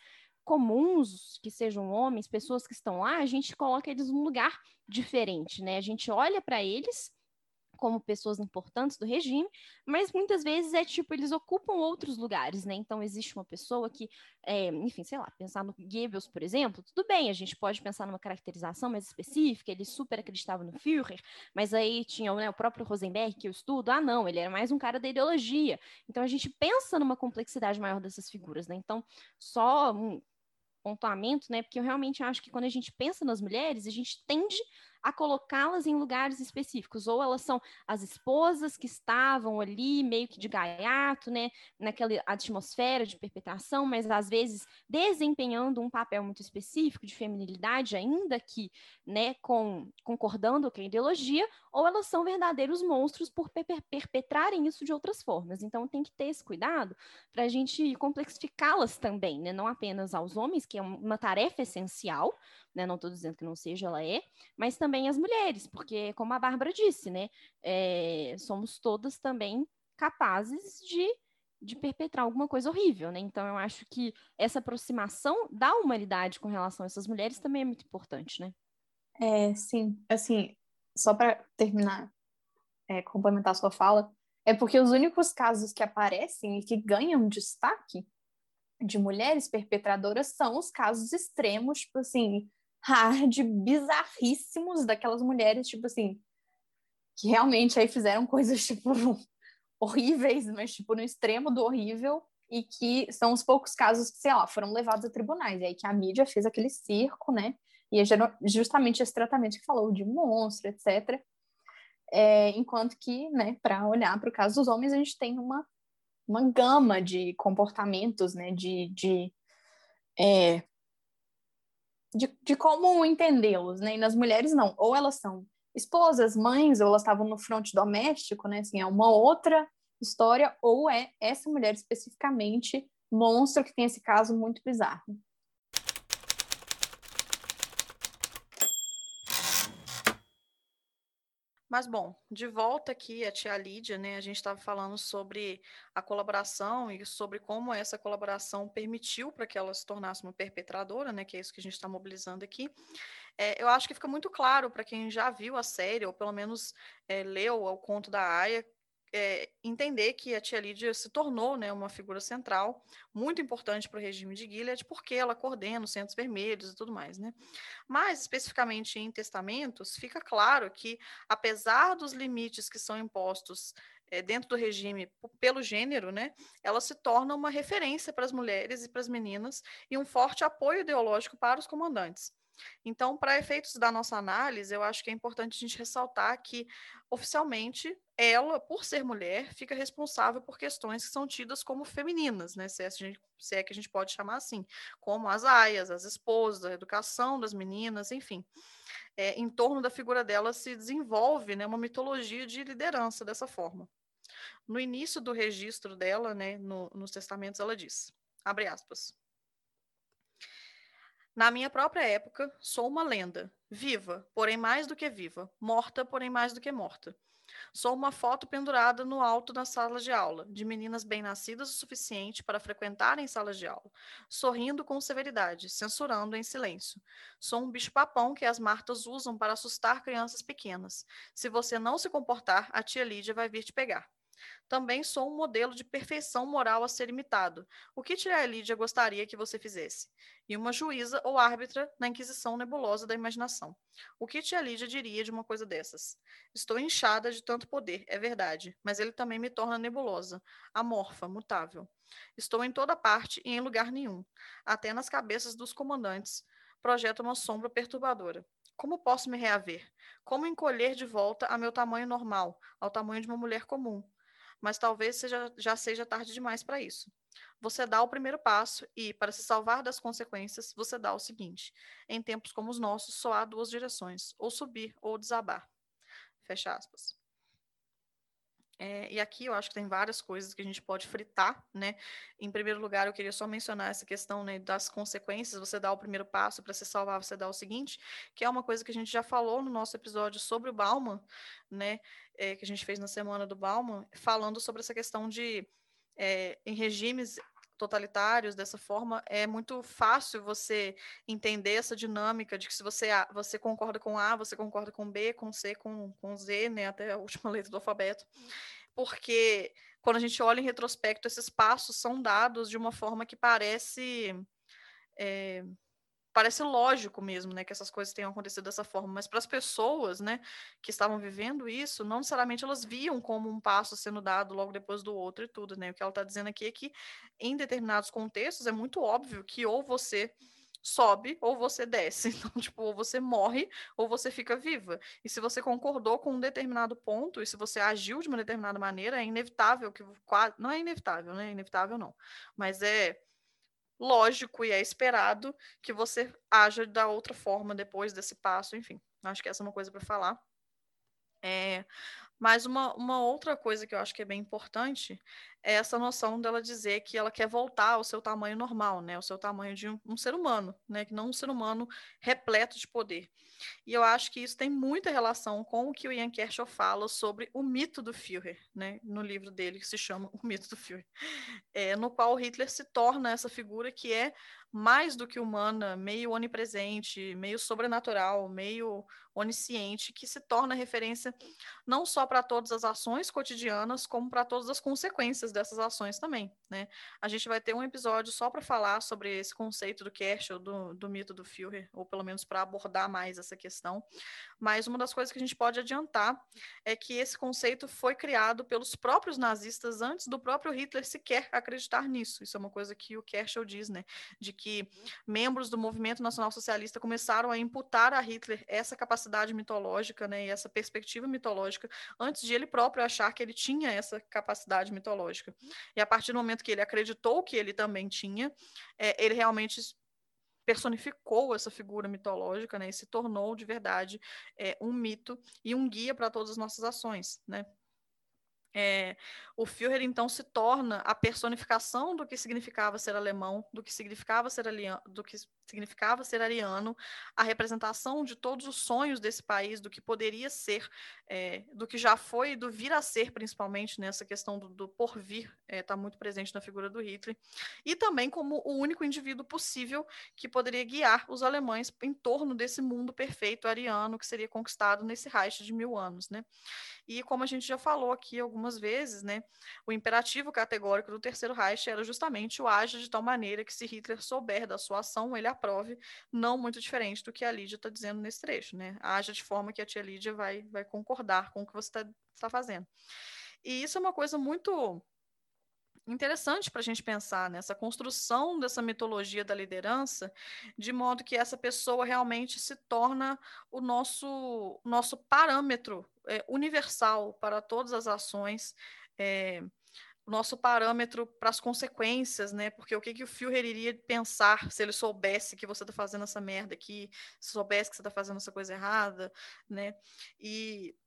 comuns, que sejam homens, pessoas que estão lá, a gente coloca eles num lugar diferente, né? A gente olha para eles como pessoas importantes do regime, mas muitas vezes é tipo, eles ocupam outros lugares, né? Então existe uma pessoa que, é, enfim, sei lá, pensar no Goebbels, por exemplo, tudo bem, a gente pode pensar numa caracterização mais específica, ele super acreditava no Führer, mas aí tinha, né, o próprio Rosenberg, que eu estudo, ah não, ele era mais um cara da ideologia. Então a gente pensa numa complexidade maior dessas figuras, né? Então, só um pontuamento, né? Porque eu realmente acho que quando a gente pensa nas mulheres, a gente tende a colocá-las em lugares específicos, ou elas são as esposas que estavam ali meio que de gaiato, né, naquela atmosfera de perpetração, mas às vezes desempenhando um papel muito específico de feminilidade, ainda que, né, com, concordando com a ideologia, ou elas são verdadeiros monstros por per perpetrarem isso de outras formas. Então tem que ter esse cuidado para a gente complexificá-las também, né, não apenas aos homens, que é uma tarefa essencial, né, não estou dizendo que não seja, ela é, mas também as mulheres, porque, como a Bárbara disse, né, é, somos todas também capazes de, de perpetrar alguma coisa horrível, né? Então, eu acho que essa aproximação da humanidade com relação a essas mulheres também é muito importante, né? É, sim, assim, só para terminar, é, complementar a sua fala, é porque os únicos casos que aparecem e que ganham destaque de mulheres perpetradoras são os casos extremos, tipo assim, hard, bizarríssimos daquelas mulheres, tipo assim, que realmente aí fizeram coisas, tipo, horríveis, mas, tipo, no extremo do horrível, e que são os poucos casos que, sei lá, foram levados a tribunais, e aí que a mídia fez aquele circo, né, e é justamente esse tratamento que falou de monstro, etcétera. É, enquanto que, né, para olhar para o caso dos homens, a gente tem uma, uma gama de comportamentos, né, de, de é, de, de como entendê-los, né? E nas mulheres não, ou elas são esposas, mães, ou elas estavam no fronte doméstico, né? Assim, é uma outra história, ou é essa mulher especificamente monstro que tem esse caso muito bizarro. Mas, bom, de volta aqui a tia Lídia, né? A gente estava falando sobre a colaboração e sobre como essa colaboração permitiu para que ela se tornasse uma perpetradora, né? Que é isso que a gente está mobilizando aqui. É, eu acho que fica muito claro para quem já viu a série, ou pelo menos é, leu o conto da Aya, é, entender que a tia Lídia se tornou, né, uma figura central, muito importante para o regime de Gilead, porque ela coordena os Centros Vermelhos e tudo mais, né? Mas, especificamente em testamentos, fica claro que, apesar dos limites que são impostos é, dentro do regime pelo gênero, né, ela se torna uma referência para as mulheres e para as meninas e um forte apoio ideológico para os comandantes. Então, para efeitos da nossa análise, eu acho que é importante a gente ressaltar que, oficialmente, ela, por ser mulher, fica responsável por questões que são tidas como femininas, né? Se é, se a gente- se é que a gente pode chamar assim, como as aias, as esposas, a educação das meninas, enfim. É, em torno da figura dela se desenvolve, né, uma mitologia de liderança dessa forma. No início do registro dela, né, no- nos testamentos, ela diz, abre aspas, na minha própria época, sou uma lenda, viva, porém mais do que viva, morta, porém mais do que morta. Sou uma foto pendurada no alto da sala de aula, de meninas bem-nascidas o suficiente para frequentarem salas de aula, sorrindo com severidade, censurando em silêncio. Sou um bicho-papão que as martas usam para assustar crianças pequenas. Se você não se comportar, a tia Lídia vai vir te pegar. Também sou um modelo de perfeição moral a ser imitado. O que tia Lídia gostaria que você fizesse? E uma juíza ou árbitra na inquisição nebulosa da imaginação. O que tia Lídia diria de uma coisa dessas? Estou inchada de tanto poder, é verdade, mas ele também me torna nebulosa, amorfa, mutável. Estou em toda parte e em lugar nenhum. Até nas cabeças dos comandantes projeta uma sombra perturbadora. Como posso me reaver? Como encolher de volta a meu tamanho normal, ao tamanho de uma mulher comum? Mas talvez seja, já seja tarde demais para isso. Você dá o primeiro passo e, para se salvar das consequências, você dá o seguinte: em tempos como os nossos, só há duas direções, ou subir ou desabar. Fecha aspas. É, e aqui eu acho que tem várias coisas que a gente pode fritar, né? Em primeiro lugar, eu queria só mencionar essa questão, né, das consequências. Você dá o primeiro passo para se salvar, você dá o seguinte, que é uma coisa que a gente já falou no nosso episódio sobre o Bauman, né? É, que a gente fez na semana do Bauman, falando sobre essa questão de é, em regimes totalitários dessa forma é muito fácil você entender essa dinâmica de que se você A, você concorda com A, você concorda com B, com C, com, com Z, né, até a última letra do alfabeto, porque quando a gente olha em retrospecto, esses passos são dados de uma forma que parece é, parece lógico mesmo, né, que essas coisas tenham acontecido dessa forma, mas para as pessoas, né, que estavam vivendo isso, não necessariamente elas viam como um passo sendo dado logo depois do outro e tudo, né? O que ela está dizendo aqui é que em determinados contextos é muito óbvio que ou você sobe ou você desce, então tipo, ou você morre ou você fica viva. E se você concordou com um determinado ponto e se você agiu de uma determinada maneira, é inevitável que não é inevitável, né? Inevitável não, mas é lógico e é esperado que você haja da outra forma depois desse passo, enfim. Acho que essa é uma coisa para falar. É, mas uma, uma outra coisa que eu acho que é bem importante é essa noção dela dizer que ela quer voltar ao seu tamanho normal, né? Ao seu tamanho de um, um ser humano, né? Que não um ser humano repleto de poder. E eu acho que isso tem muita relação com o que o Ian Kershaw fala sobre o mito do Führer, né? No livro dele que se chama O Mito do Führer, é, no qual Hitler se torna essa figura que é mais do que humana, meio onipresente, meio sobrenatural, meio onisciente, que se torna referência não só para todas as ações cotidianas, como para todas as consequências dessas ações também, né? A gente vai ter um episódio só para falar sobre esse conceito do Kershaw, do, do mito do Führer, ou pelo menos para abordar mais essa questão. Mas uma das coisas que a gente pode adiantar é que esse conceito foi criado pelos próprios nazistas antes do próprio Hitler sequer acreditar nisso. Isso é uma coisa que o Kershaw diz, né? De que membros do movimento nacional socialista começaram a imputar a Hitler essa capacidade mitológica, né? E essa perspectiva mitológica antes de ele próprio achar que ele tinha essa capacidade mitológica. E a partir do momento que ele acreditou que ele também tinha, é, ele realmente personificou essa figura mitológica, né, e se tornou de verdade é, um mito e um guia para todas as nossas ações, né? É, o Führer, então, se torna a personificação do que significava ser alemão, do que significava ser, aliano, do que significava ser ariano, a representação de todos os sonhos desse país, do que poderia ser, é, do que já foi e do vir a ser, principalmente nessa questão do, do porvir, está é, muito presente na figura do Hitler, e também como o único indivíduo possível que poderia guiar os alemães em torno desse mundo perfeito ariano que seria conquistado nesse Reich de mil anos, né? E como a gente já falou aqui algumas vezes, né, o imperativo categórico do Terceiro Reich era justamente o haja de tal maneira que se Hitler souber da sua ação, ele aprove, não muito diferente do que a Lídia está dizendo nesse trecho, né? Haja de forma que a tia Lídia vai, vai concordar com o que você está tá fazendo. E isso é uma coisa muito interessante para a gente pensar nessa construção dessa mitologia da liderança, de modo que essa pessoa realmente se torna o nosso, nosso parâmetro é, universal para todas as ações, é, o nosso parâmetro para as consequências, né? Porque o que, que o Führer iria pensar se ele soubesse que você está fazendo essa merda aqui, se soubesse que você está fazendo essa coisa errada, né? E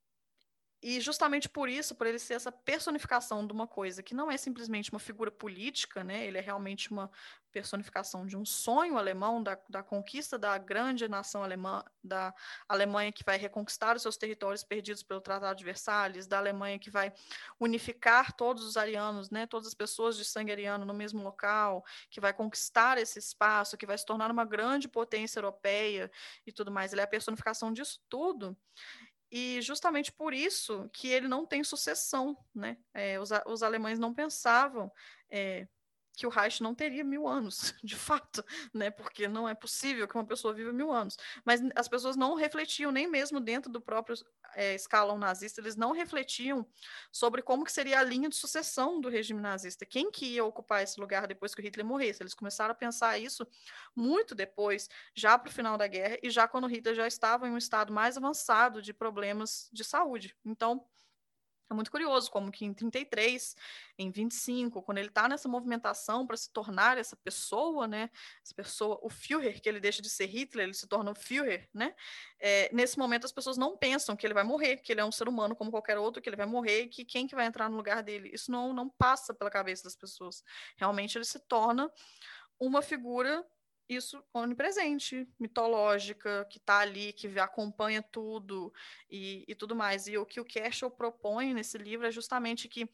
E justamente por isso, por ele ser essa personificação de uma coisa que não é simplesmente uma figura política, né? Ele é realmente uma personificação de um sonho alemão, da, da conquista da grande nação alemã, da Alemanha que vai reconquistar os seus territórios perdidos pelo Tratado de Versalhes, da Alemanha que vai unificar todos os arianos, né? Todas as pessoas de sangue ariano no mesmo local, que vai conquistar esse espaço, que vai se tornar uma grande potência europeia e tudo mais. Ele é a personificação disso tudo. E justamente por isso que ele não tem sucessão, né? É, os, os alemães não pensavam é, que o Reich não teria mil anos, de fato, né? Porque não é possível que uma pessoa viva mil anos. Mas as pessoas não refletiam, nem mesmo dentro do próprio é, escalão nazista, eles não refletiam sobre como que seria a linha de sucessão do regime nazista. Quem que ia ocupar esse lugar depois que o Hitler morresse? Eles começaram a pensar isso muito depois, já para o final da guerra, e já quando o Hitler já estava em um estado mais avançado de problemas de saúde. Então, é muito curioso como que em trinta e três, em vinte e cinco, quando ele está nessa movimentação para se tornar essa pessoa, né, essa pessoa, o Führer, que ele deixa de ser Hitler, ele se torna o Führer, né, é, nesse momento as pessoas não pensam que ele vai morrer, que ele é um ser humano como qualquer outro, que ele vai morrer e que quem que vai entrar no lugar dele, isso não, não passa pela cabeça das pessoas. Realmente ele se torna uma figura isso onipresente, mitológica, que está ali, que acompanha tudo e, e tudo mais. E o que o Keschel propõe nesse livro é justamente que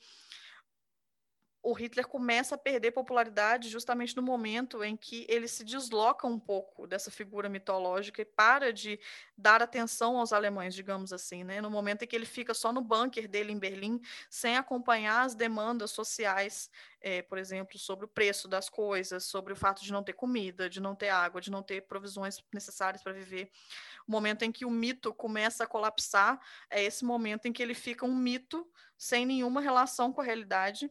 o Hitler começa a perder popularidade justamente no momento em que ele se desloca um pouco dessa figura mitológica e para de dar atenção aos alemães, digamos assim, né? No momento em que ele fica só no bunker dele em Berlim, sem acompanhar as demandas sociais, é, por exemplo, sobre o preço das coisas, sobre o fato de não ter comida, de não ter água, de não ter provisões necessárias para viver. O momento em que o mito começa a colapsar é esse momento em que ele fica um mito sem nenhuma relação com a realidade.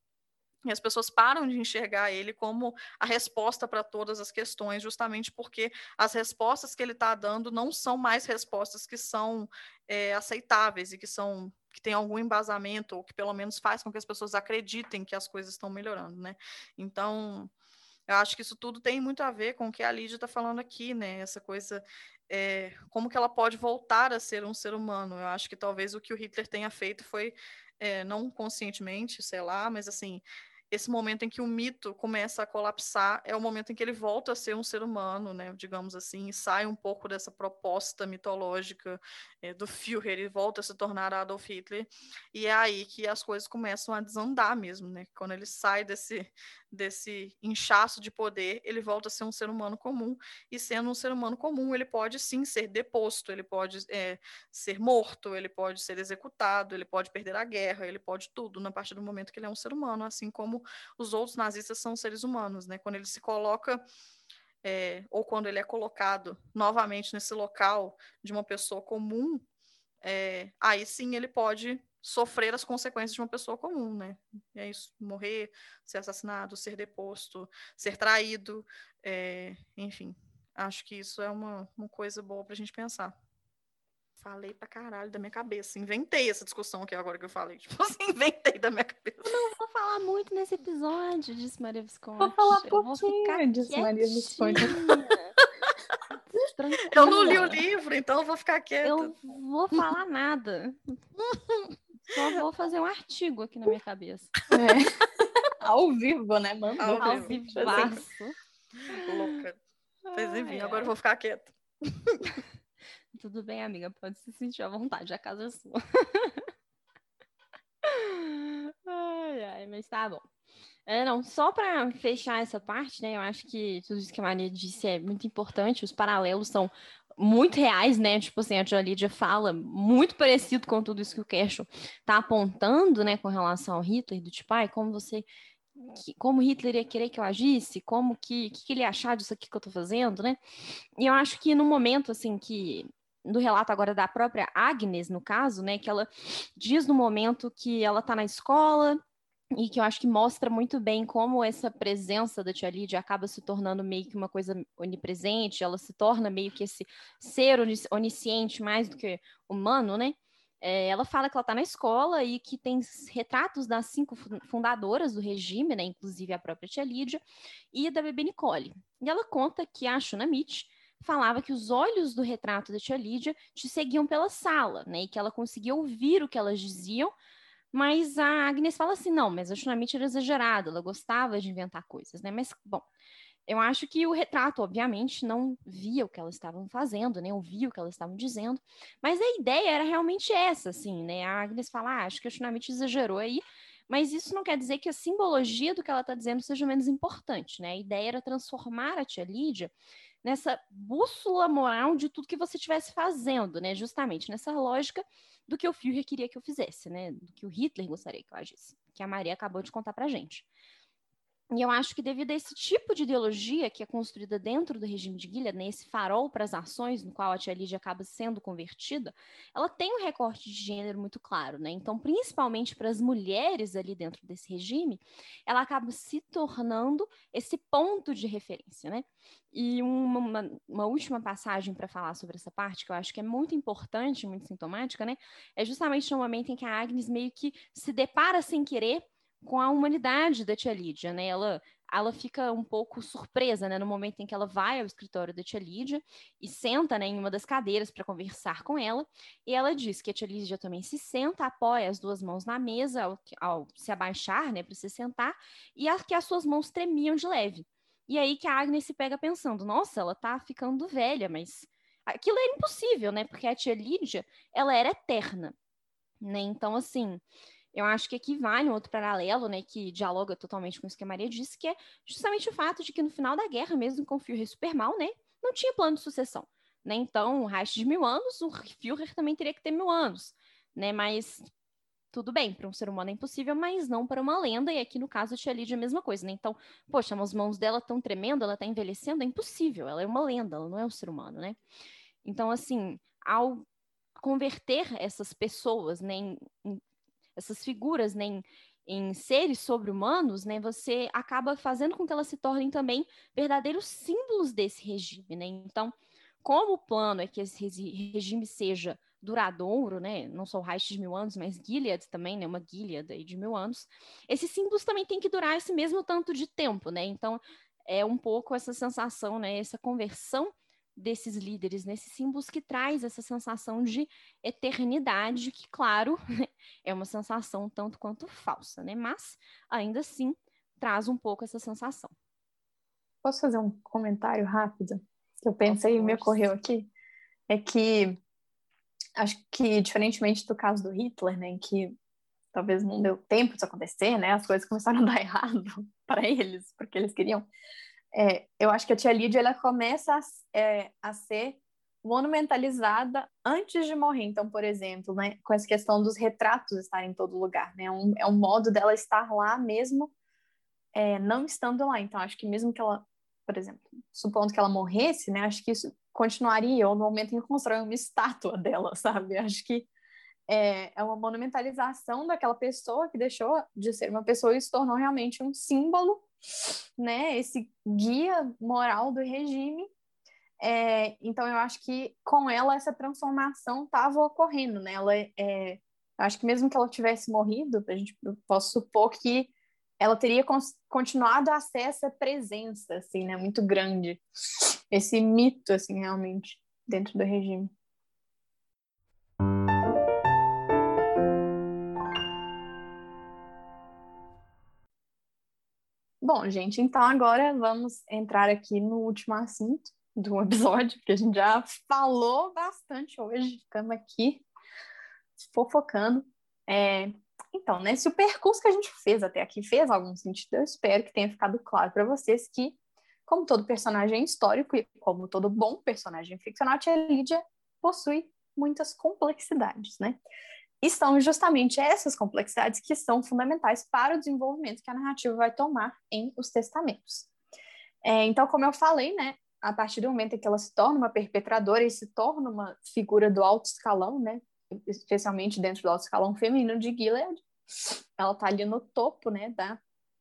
E as pessoas param de enxergar ele como a resposta para todas as questões, justamente porque as respostas que ele está dando não são mais respostas que são é, aceitáveis e que são que tem algum embasamento, ou que pelo menos faz com que as pessoas acreditem que as coisas estão melhorando, né? Então, eu acho que isso tudo tem muito a ver com o que a Lídia está falando aqui, né? Essa coisa, é, como que ela pode voltar a ser um ser humano? Eu acho que talvez o que o Hitler tenha feito foi, é, não conscientemente, sei lá, mas assim, esse momento em que o mito começa a colapsar é o momento em que ele volta a ser um ser humano, né, digamos assim, e sai um pouco dessa proposta mitológica é, do Führer e volta a se tornar Adolf Hitler, e é aí que as coisas começam a desandar mesmo, né, quando ele sai desse, desse inchaço de poder, ele volta a ser um ser humano comum, e sendo um ser humano comum, ele pode sim ser deposto, ele pode é, ser morto, ele pode ser executado, ele pode perder a guerra, ele pode tudo, na partir do momento que ele é um ser humano, assim como os outros nazistas são seres humanos, né? Quando ele se coloca, é, ou quando ele é colocado novamente nesse local de uma pessoa comum, é, aí sim ele pode sofrer as consequências de uma pessoa comum, né? E é isso, morrer, ser assassinado, ser deposto, ser traído, é, enfim. Acho que isso é uma, uma coisa boa pra gente pensar. Falei pra caralho da minha cabeça. Inventei essa discussão aqui agora que eu falei. Tipo assim, inventei da minha cabeça. Eu não vou falar muito nesse episódio, disse Maria Visconti. Vou falar eu vou pouquinho, ficar disse Maria Visconti. Tranquila. Eu não li o livro, então eu vou ficar quieta. Eu vou falar nada. Só vou fazer um artigo aqui na minha cabeça. É. Ao vivo, né? Mandou. Ao vivaço. Louca. Mas enfim, agora eu vou ficar quieta. Tudo bem, amiga, pode se sentir à vontade, a casa é sua. Ai, ai, mas tá bom. É, não, só para fechar essa parte, né, eu acho que tudo isso que a Maria disse é muito importante, os paralelos são muito reais, né, tipo assim, a tia Lídia fala muito parecido com tudo isso que o Keschel tá apontando, né, com relação ao Hitler, do tipo, ai, como você... Que, como Hitler ia querer que eu agisse, como que, que, que ele ia achar disso aqui que eu tô fazendo, né? E eu acho que no momento, assim, que do relato agora da própria Agnes, no caso, né, que ela diz no momento que ela tá na escola e que eu acho que mostra muito bem como essa presença da tia Lídia acaba se tornando meio que uma coisa onipresente, ela se torna meio que esse ser onisciente mais do que humano, né? É, ela fala que ela está na escola e que tem retratos das cinco fundadoras do regime, né? Inclusive a própria tia Lídia, e da bebê Nicole. E ela conta que a Shunamite falava que os olhos do retrato da tia Lídia te seguiam pela sala, né? E que ela conseguia ouvir o que elas diziam. Mas a Agnes fala assim, não, mas a Shunamite era exagerada, ela gostava de inventar coisas, né? Mas, bom, eu acho que o retrato, obviamente, não via o que elas estavam fazendo, né? Ouvia o que elas estavam dizendo, mas a ideia era realmente essa, assim, né? A Agnes fala, ah, acho que a Shunamite exagerou aí, mas isso não quer dizer que a simbologia do que ela está dizendo seja menos importante, né? A ideia era transformar a tia Lídia nessa bússola moral de tudo que você estivesse fazendo, né? Justamente nessa lógica do que o Führer queria que eu fizesse, né? Do que o Hitler gostaria que eu agisse, que a Maria acabou de contar pra gente. E eu acho que devido a esse tipo de ideologia que é construída dentro do regime de Gilead, né, esse farol para as ações no qual a tia Lídia acaba sendo convertida, ela tem um recorte de gênero muito claro, né? Então, principalmente para as mulheres ali dentro desse regime, ela acaba se tornando esse ponto de referência, né? E uma, uma, uma última passagem para falar sobre essa parte, que eu acho que é muito importante, muito sintomática, né? É justamente no momento em que a Agnes meio que se depara sem querer com a humanidade da tia Lídia, né? Ela, ela fica um pouco surpresa, né? No momento em que ela vai ao escritório da tia Lídia e senta, né, em uma das cadeiras para conversar com ela, e ela diz que a tia Lídia também se senta, apoia as duas mãos na mesa ao, ao se abaixar, né, para se sentar, e a, que as suas mãos tremiam de leve. E aí que a Agnes se pega pensando, nossa, ela tá ficando velha, mas aquilo era impossível, né? Porque a tia Lídia, ela era eterna, né? Então, assim, eu acho que aqui vale um outro paralelo, né, que dialoga totalmente com isso que a Maria disse, que é justamente o fato de que no final da guerra, mesmo com o Führer super mal, né, não tinha plano de sucessão, né? Então, o Reich de mil anos, o Führer também teria que ter mil anos, né? Mas tudo bem, para um ser humano é impossível, mas não para uma lenda, e aqui no caso a tia Lídia é a mesma coisa, né? Então, poxa, as mãos dela estão tremendo, ela está envelhecendo, é impossível, ela é uma lenda, ela não é um ser humano, né? Então, assim, ao converter essas pessoas, né, em, em, essas figuras, né, em, em seres sobre-humanos, né, você acaba fazendo com que elas se tornem também verdadeiros símbolos desse regime, né? Então, como o plano é que esse regime seja duradouro, né? Não só o Reich de mil anos, mas Gilead também, né? Uma Gilead aí de mil anos. Esses símbolos também têm que durar esse mesmo tanto de tempo, né? Então, é um pouco essa sensação, né? Essa conversão desses líderes nesses símbolos que traz essa sensação de eternidade, que, claro, é uma sensação tanto quanto falsa, né? Mas, ainda assim, traz um pouco essa sensação. Posso fazer um comentário rápido? Que eu pensei e me ocorreu aqui? É que, acho que, diferentemente do caso do Hitler, né, em que talvez não deu tempo disso acontecer, né, as coisas começaram a dar errado para eles, porque eles queriam, é, eu acho que a tia Lídia, ela começa a, é, a ser monumentalizada antes de morrer. Então, por exemplo, né, com essa questão dos retratos estarem em todo lugar, né, é um, é um modo dela estar lá mesmo é, não estando lá. Então, acho que mesmo que ela, por exemplo, supondo que ela morresse, né, acho que isso continuaria, ou no momento em que constrói uma estátua dela, sabe? Acho que é, é uma monumentalização daquela pessoa que deixou de ser uma pessoa e se tornou realmente um símbolo, né? Esse guia moral do regime. É, então, eu acho que com ela essa transformação estava ocorrendo, né? Ela, é, eu acho que mesmo que ela tivesse morrido, a gente posso supor que ela teria continuado a ser essa presença, assim, né? Muito grande. Esse mito, assim, realmente, dentro do regime. Bom, gente, então agora vamos entrar aqui no último assunto do episódio, porque a gente já falou bastante hoje, ficamos aqui fofocando. É, então, né, se o percurso que a gente fez até aqui fez algum sentido, eu espero que tenha ficado claro para vocês que, como todo personagem histórico e como todo bom personagem ficcional, a tia Lídia possui muitas complexidades, né? E são justamente essas complexidades que são fundamentais para o desenvolvimento que a narrativa vai tomar em Os Testamentos. É, então, como eu falei, né, a partir do momento em que ela se torna uma perpetradora e se torna uma figura do alto escalão, né, especialmente dentro do alto escalão feminino de Gilead, ela tá ali no topo, né, da,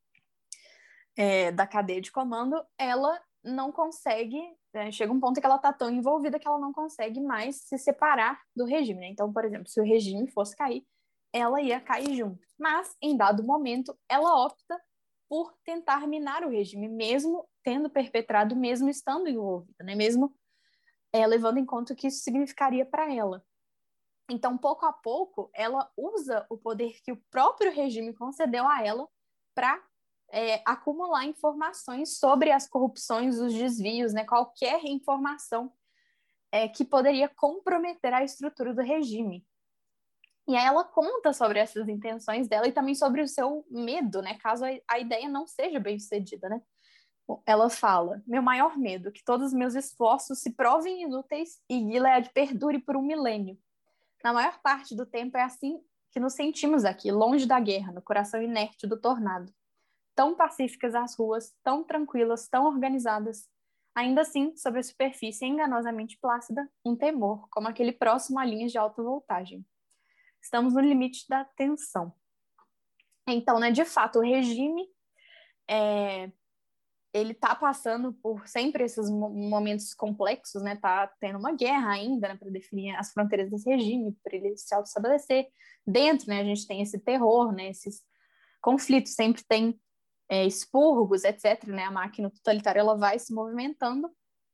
é, da cadeia de comando, ela não consegue, né, chega um ponto que ela tá tão envolvida que ela não consegue mais se separar do regime, né? Então, por exemplo, se o regime fosse cair, ela ia cair junto. Mas, em dado momento, ela opta por tentar minar o regime, mesmo tendo perpetrado, mesmo estando envolvida, né? Mesmo é, levando em conta o que isso significaria para ela. Então, pouco a pouco, ela usa o poder que o próprio regime concedeu a ela para é, acumular informações sobre as corrupções, os desvios, né? Qualquer informação é, que poderia comprometer a estrutura do regime. E aí ela conta sobre essas intenções dela e também sobre o seu medo, né? Caso a ideia não seja bem sucedida, né? Ela fala: meu maior medo, que todos os meus esforços se provem inúteis e Gilead perdure por um milênio. Na maior parte do tempo é assim que nos sentimos aqui, longe da guerra, no coração inerte do tornado. Tão pacíficas as ruas, tão tranquilas, tão organizadas. Ainda assim, sobre a superfície enganosamente plácida, um temor, como aquele próximo a linhas de alta voltagem. Estamos no limite da tensão. Então, né, de fato, o regime é, ele tá passando por sempre esses momentos complexos, né? Tá tendo uma guerra ainda, né, para definir as fronteiras desse regime, para ele se auto-estabelecer. Dentro, né, a gente tem esse terror, né, esses conflitos, sempre tem é, expurgos, etcétera, né? A máquina totalitária ela vai se movimentando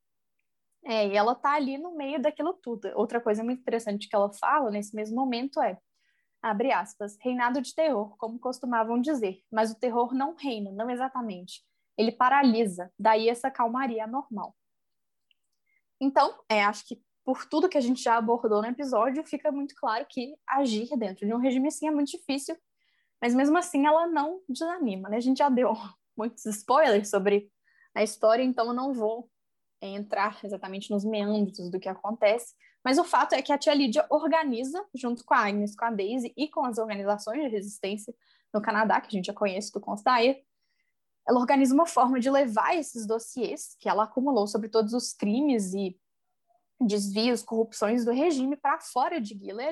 é, e ela tá ali no meio daquilo tudo. Outra coisa muito interessante que ela fala nesse mesmo momento é, abre aspas, reinado de terror, como costumavam dizer, mas o terror não reina, não exatamente. Ele paralisa, daí essa calmaria anormal. Então, é, acho que por tudo que a gente já abordou no episódio, fica muito claro que agir dentro de um regime assim é muito difícil, mas mesmo assim ela não desanima, né? A gente já deu muitos spoilers sobre a história, então eu não vou é, entrar exatamente nos meandros do que acontece, mas o fato é que a tia Lídia organiza, junto com a Agnes, com a Daisy e com as organizações de resistência no Canadá, que a gente já conhece do Conto da Aia, ela organiza uma forma de levar esses dossiês que ela acumulou sobre todos os crimes e desvios, corrupções do regime para fora de Gilead,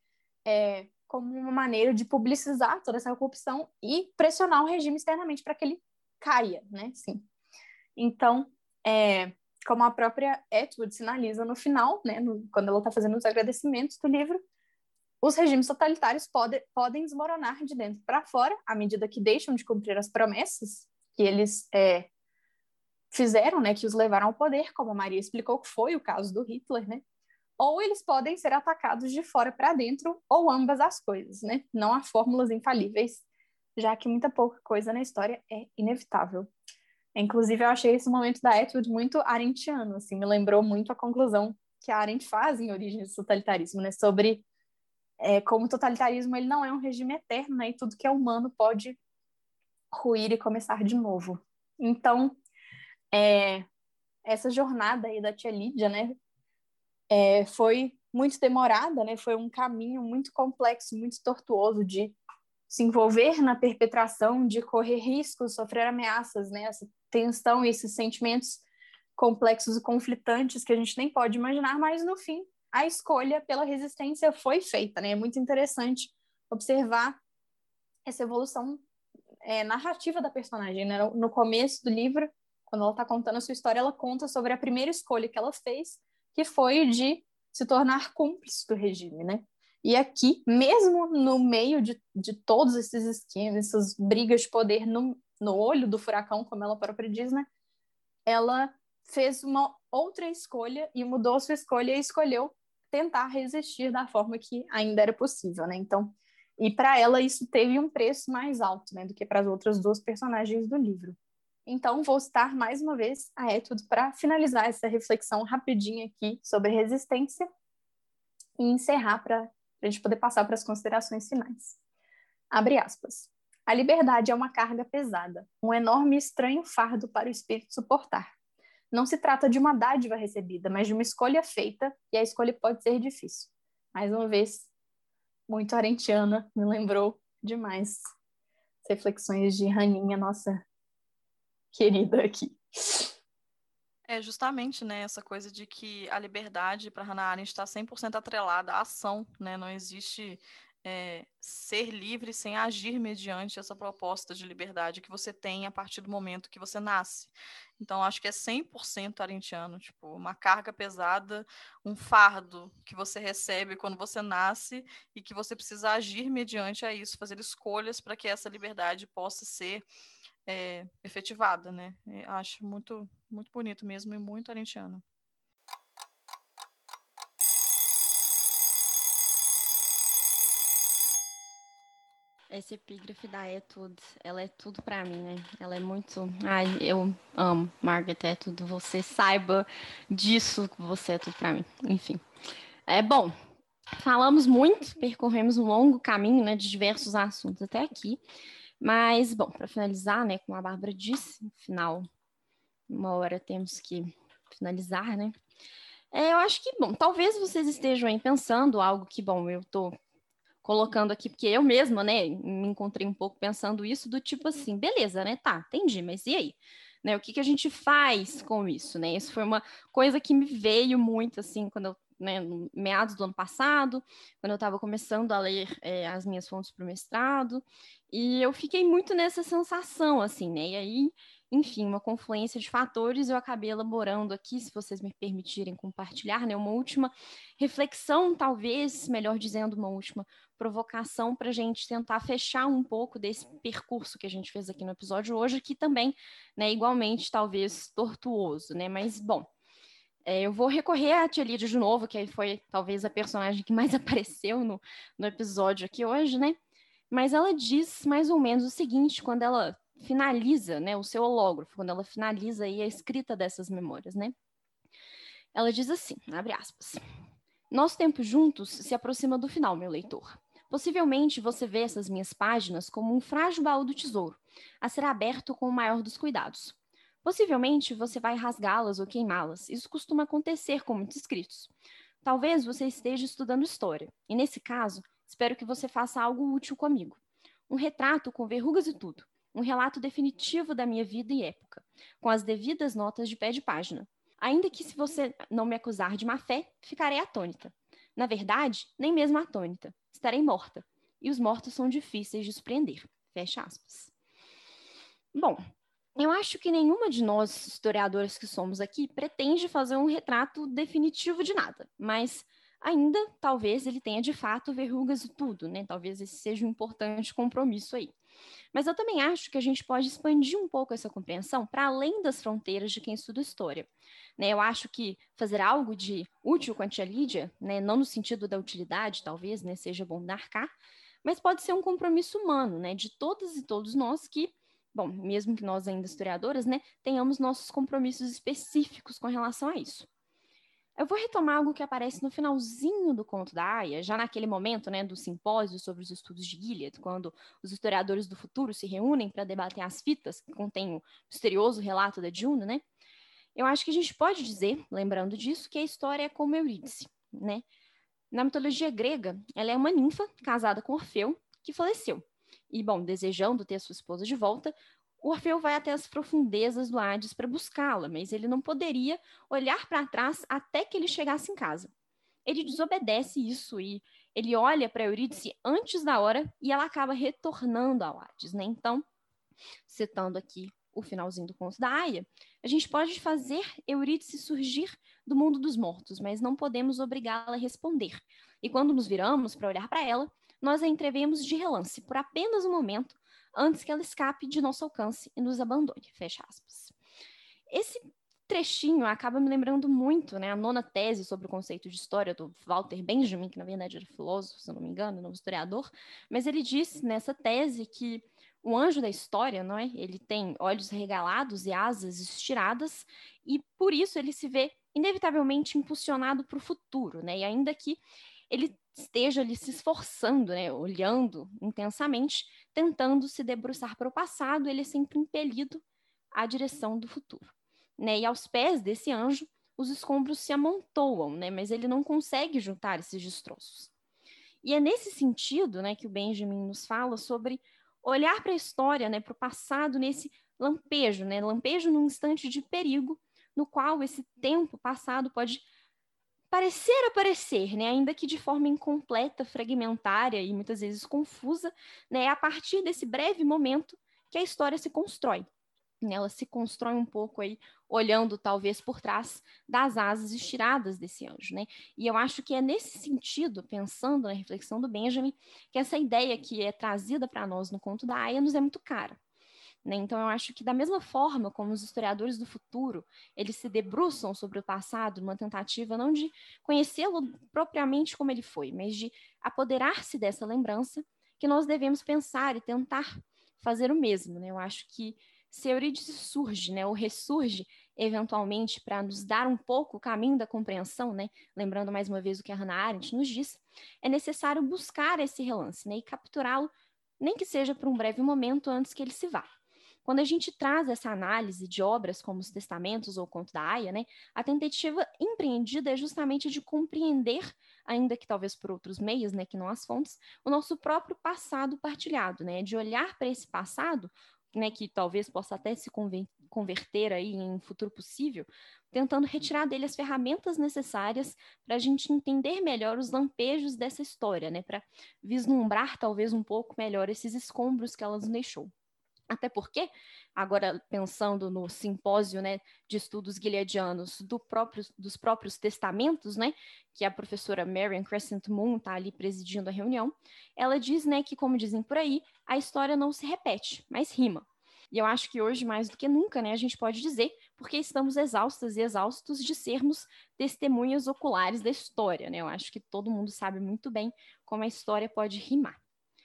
é, como uma maneira de publicizar toda essa corrupção e pressionar o regime externamente para que ele caia, né? Sim. Então, é, como a própria Atwood sinaliza no final, né, no, quando ela está fazendo os agradecimentos do livro, os regimes totalitários pode, podem desmoronar de dentro para fora à medida que deixam de cumprir as promessas que eles é, fizeram, né, que os levaram ao poder, como a Maria explicou que foi o caso do Hitler, né? Ou eles podem ser atacados de fora para dentro, ou ambas as coisas, né? Não há fórmulas infalíveis, já que muita pouca coisa na história é inevitável. Inclusive, eu achei esse momento da Atwood muito arendtiano, assim, me lembrou muito a conclusão que a Arendt faz em Origens do Totalitarismo, né? Sobre é, como o totalitarismo ele não é um regime eterno, né? E tudo que é humano pode ruir e começar de novo. Então, é, essa jornada aí da tia Lídia, né? É, foi muito demorada, né? Foi um caminho muito complexo, muito tortuoso de se envolver na perpetração, de correr riscos, sofrer ameaças, né? Essa tensão e esses sentimentos complexos e conflitantes que a gente nem pode imaginar, mas no fim a escolha pela resistência foi feita, né? É muito interessante observar essa evolução é, narrativa da personagem, né? No começo do livro, quando ela está contando a sua história, ela conta sobre a primeira escolha que ela fez, que foi de se tornar cúmplice do regime, né? E aqui, mesmo no meio de, de todos esses esquemas, essas brigas de poder no, no olho do furacão, como ela própria diz, né? Ela fez uma outra escolha e mudou a sua escolha e escolheu tentar resistir da forma que ainda era possível, né? Então, e para ela isso teve um preço mais alto, né, do que para as outras duas personagens do livro. Então, vou citar mais uma vez a Atwood para finalizar essa reflexão rapidinha aqui sobre resistência e encerrar para a gente poder passar para as considerações finais. Abre aspas. A liberdade é uma carga pesada, um enorme e estranho fardo para o espírito suportar. Não se trata de uma dádiva recebida, mas de uma escolha feita, e a escolha pode ser difícil. Mais uma vez, muito arendtiana, me lembrou demais as reflexões de Raninha, nossa querida aqui. É justamente, né, essa coisa de que a liberdade para Hannah Arendt está cem por cento atrelada à ação, né, não existe é, ser livre sem agir mediante essa proposta de liberdade que você tem a partir do momento que você nasce. Então, acho que é cem por cento arendtiano, tipo, uma carga pesada, um fardo que você recebe quando você nasce e que você precisa agir mediante a isso, fazer escolhas para que essa liberdade possa ser é, efetivada, né? Eu acho muito, muito bonito mesmo e muito arendtiano. Essa epígrafe da É Tudo, ela é tudo pra mim, né? Ela é muito... Ai, eu amo, Margaret, é tudo. Você saiba disso, que você é tudo pra mim. Enfim. É bom, falamos muito, percorremos um longo caminho, né, de diversos assuntos até aqui. Mas, bom, para finalizar, né, como a Bárbara disse, no final, uma hora temos que finalizar, né? É, eu acho que, bom, talvez vocês estejam aí pensando algo que, bom, eu tô colocando aqui, porque eu mesma, né, me encontrei um pouco pensando isso, do tipo assim, beleza, né, tá, entendi, mas e aí? Né, o que, que a gente faz com isso, né? Isso foi uma coisa que me veio muito, assim, quando eu, né, no meados do ano passado, quando eu estava começando a ler é, as minhas fontes para o mestrado, e eu fiquei muito nessa sensação, assim, né, e aí, enfim, uma confluência de fatores, eu acabei elaborando aqui, se vocês me permitirem compartilhar, né, uma última reflexão, talvez, melhor dizendo, uma última provocação para a gente tentar fechar um pouco desse percurso que a gente fez aqui no episódio hoje, que também, né, igualmente, talvez tortuoso, né? Mas, bom, é, eu vou recorrer à Tia Lídia de novo, que foi talvez a personagem que mais apareceu no, no episódio aqui hoje, né? Mas ela diz mais ou menos o seguinte, quando ela finaliza, né, o seu hológrafo, quando ela finaliza aí a escrita dessas memórias, né? Ela diz assim, abre aspas: nosso tempo juntos se aproxima do final, meu leitor. Possivelmente você vê essas minhas páginas como um frágil baú do tesouro, a ser aberto com o maior dos cuidados. Possivelmente você vai rasgá-las ou queimá-las. Isso costuma acontecer com muitos escritos. Talvez você esteja estudando história, e nesse caso, espero que você faça algo útil comigo. Um retrato com verrugas e tudo. Um relato definitivo da minha vida e época, com as devidas notas de pé de página. Ainda que se você não me acusar de má fé, ficarei atônita. Na verdade, nem mesmo atônita. Estarei morta. E os mortos são difíceis de surpreender. Fecha aspas. Bom, eu acho que nenhuma de nós, historiadoras que somos aqui, pretende fazer um retrato definitivo de nada. Mas ainda, talvez, ele tenha de fato verrugas e tudo, né? Talvez esse seja um importante compromisso aí. Mas eu também acho que a gente pode expandir um pouco essa compreensão para além das fronteiras de quem estuda história. Né, eu acho que fazer algo de útil com a tia Lídia, né, não no sentido da utilidade, talvez, né, seja bom marcar, mas pode ser um compromisso humano, né, de todas e todos nós que, bom, mesmo que nós ainda historiadoras, né, tenhamos nossos compromissos específicos com relação a isso. Eu vou retomar algo que aparece no finalzinho do conto da Aya, já naquele momento, né, do simpósio sobre os estudos de Gilead, quando os historiadores do futuro se reúnem para debater as fitas que contêm o misterioso relato da Juno, né? Eu acho que a gente pode dizer, lembrando disso, que a história é como Eurídice, né? Na mitologia grega, ela é uma ninfa casada com Orfeu, que faleceu. E, bom, desejando ter sua esposa de volta, o Orfeu vai até as profundezas do Hades para buscá-la, mas ele não poderia olhar para trás até que ele chegasse em casa. Ele desobedece isso e ele olha para Eurídice antes da hora e ela acaba retornando ao Hades, né? Então, citando aqui o finalzinho do conto da Aya, a gente pode fazer Eurídice surgir do mundo dos mortos, mas não podemos obrigá-la a responder. E quando nos viramos para olhar para ela, nós a entrevemos de relance por apenas um momento, antes que ela escape de nosso alcance e nos abandone. Fecha aspas. Esse trechinho acaba me lembrando muito, né, a nona tese sobre o conceito de história do Walter Benjamin, que na verdade era filósofo, se eu não me engano, não historiador, mas ele disse nessa tese que o anjo da história, não é? Ele tem olhos regalados e asas estiradas, e por isso ele se vê inevitavelmente impulsionado para o futuro, né? E ainda que ele esteja ali se esforçando, né, olhando intensamente, tentando se debruçar para o passado, ele é sempre impelido à direção do futuro. Né? E aos pés desse anjo, os escombros se amontoam, né? Mas ele não consegue juntar esses destroços. E é nesse sentido, né, que o Benjamin nos fala sobre olhar para a história, né, para o passado, nesse lampejo, né, lampejo num instante de perigo, no qual esse tempo passado pode parecer aparecer, né, ainda que de forma incompleta, fragmentária e muitas vezes confusa, né, é a partir desse breve momento que a história se constrói. Né, ela se constrói um pouco aí, olhando talvez por trás das asas estiradas desse anjo, né? E eu acho que é nesse sentido, pensando na reflexão do Benjamin, que essa ideia que é trazida para nós no conto da Aya nos é muito cara. Né? Então, eu acho que da mesma forma como os historiadores do futuro, eles se debruçam sobre o passado numa tentativa não de conhecê-lo propriamente como ele foi, mas de apoderar-se dessa lembrança, que nós devemos pensar e tentar fazer o mesmo. Né? Eu acho que se Eurídice surge, né, ou ressurge eventualmente para nos dar um pouco o caminho da compreensão, né, lembrando mais uma vez o que a Hannah Arendt nos diz, é necessário buscar esse relance, né, e capturá-lo, nem que seja por um breve momento antes que ele se vá. Quando a gente traz essa análise de obras como os Testamentos ou o Conto da Aya, né, a tentativa empreendida é justamente de compreender, ainda que talvez por outros meios, né, que não as fontes, o nosso próprio passado partilhado, né, de olhar para esse passado, né, que talvez possa até se converter aí em futuro possível, tentando retirar dele as ferramentas necessárias para a gente entender melhor os lampejos dessa história, né, para vislumbrar talvez um pouco melhor esses escombros que ela nos deixou. Até porque, agora pensando no simpósio, né, de estudos gileadianos do próprio, dos próprios testamentos, né, que a professora Marian Crescent Moon está ali presidindo a reunião, ela diz, né, que, como dizem por aí, a história não se repete, mas rima. E eu acho que hoje, mais do que nunca, né, a gente pode dizer, porque estamos exaustas e exaustos de sermos testemunhas oculares da história, né? Eu acho que todo mundo sabe muito bem como a história pode rimar.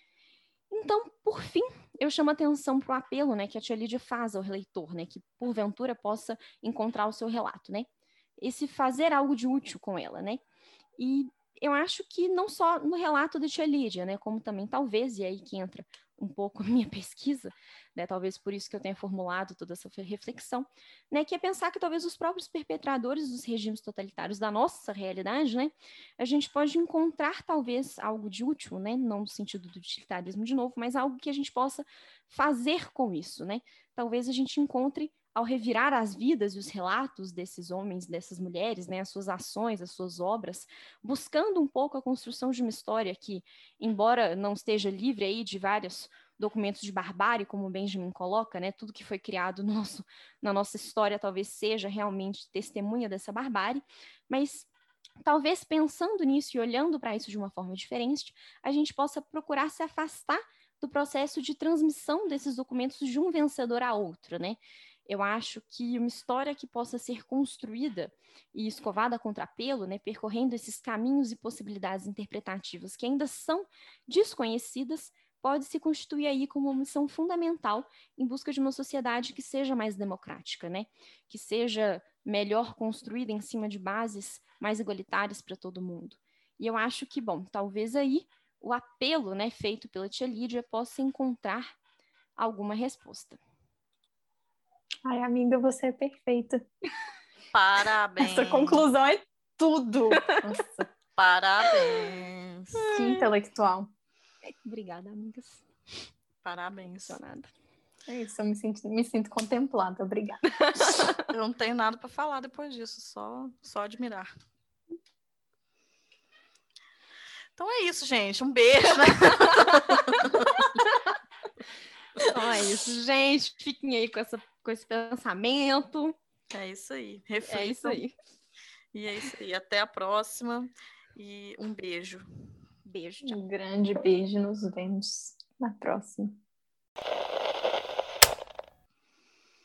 Então, por fim, eu chamo atenção para o apelo, né, que a tia Lídia faz ao leitor, né, que porventura possa encontrar o seu relato, né, esse fazer algo de útil com ela, né, e eu acho que não só no relato da tia Lídia, né, como também talvez, e aí que entra um pouco a minha pesquisa, né, talvez por isso que eu tenha formulado toda essa reflexão, né, que é pensar que talvez os próprios perpetradores dos regimes totalitários da nossa realidade, né, a gente pode encontrar talvez algo de útil, né, não no sentido do utilitarismo de novo, mas algo que a gente possa fazer com isso, né, talvez a gente encontre ao revirar as vidas e os relatos desses homens, dessas mulheres, né, as suas ações, as suas obras, buscando um pouco a construção de uma história que, embora não esteja livre aí de vários documentos de barbárie, como o Benjamin coloca, né, tudo que foi criado no nosso, na nossa história talvez seja realmente testemunha dessa barbárie, mas talvez pensando nisso e olhando para isso de uma forma diferente, a gente possa procurar se afastar do processo de transmissão desses documentos de um vencedor a outro, né? Eu acho que uma história que possa ser construída e escovada a contrapelo, né, percorrendo esses caminhos e possibilidades interpretativas que ainda são desconhecidas, pode se constituir aí como uma missão fundamental em busca de uma sociedade que seja mais democrática, né, que seja melhor construída em cima de bases mais igualitárias para todo mundo. E eu acho que, bom, talvez aí o apelo, né, feito pela tia Lídia possa encontrar alguma resposta. Ai, amiga, você é perfeita. Parabéns. Essa conclusão é tudo. Nossa. Parabéns. Que intelectual. Obrigada, amigas. Parabéns. É isso, eu me sinto, me sinto contemplada. Obrigada. Eu não tenho nada para falar depois disso, só, só admirar. Então é isso, gente. Um beijo. Então é isso, gente. Fiquem aí com, essa, com esse pensamento. É isso aí. Reflitam. É isso aí. E é isso aí. Até a próxima. E um beijo. Beijo. Tchau. Um grande beijo. Nos vemos na próxima.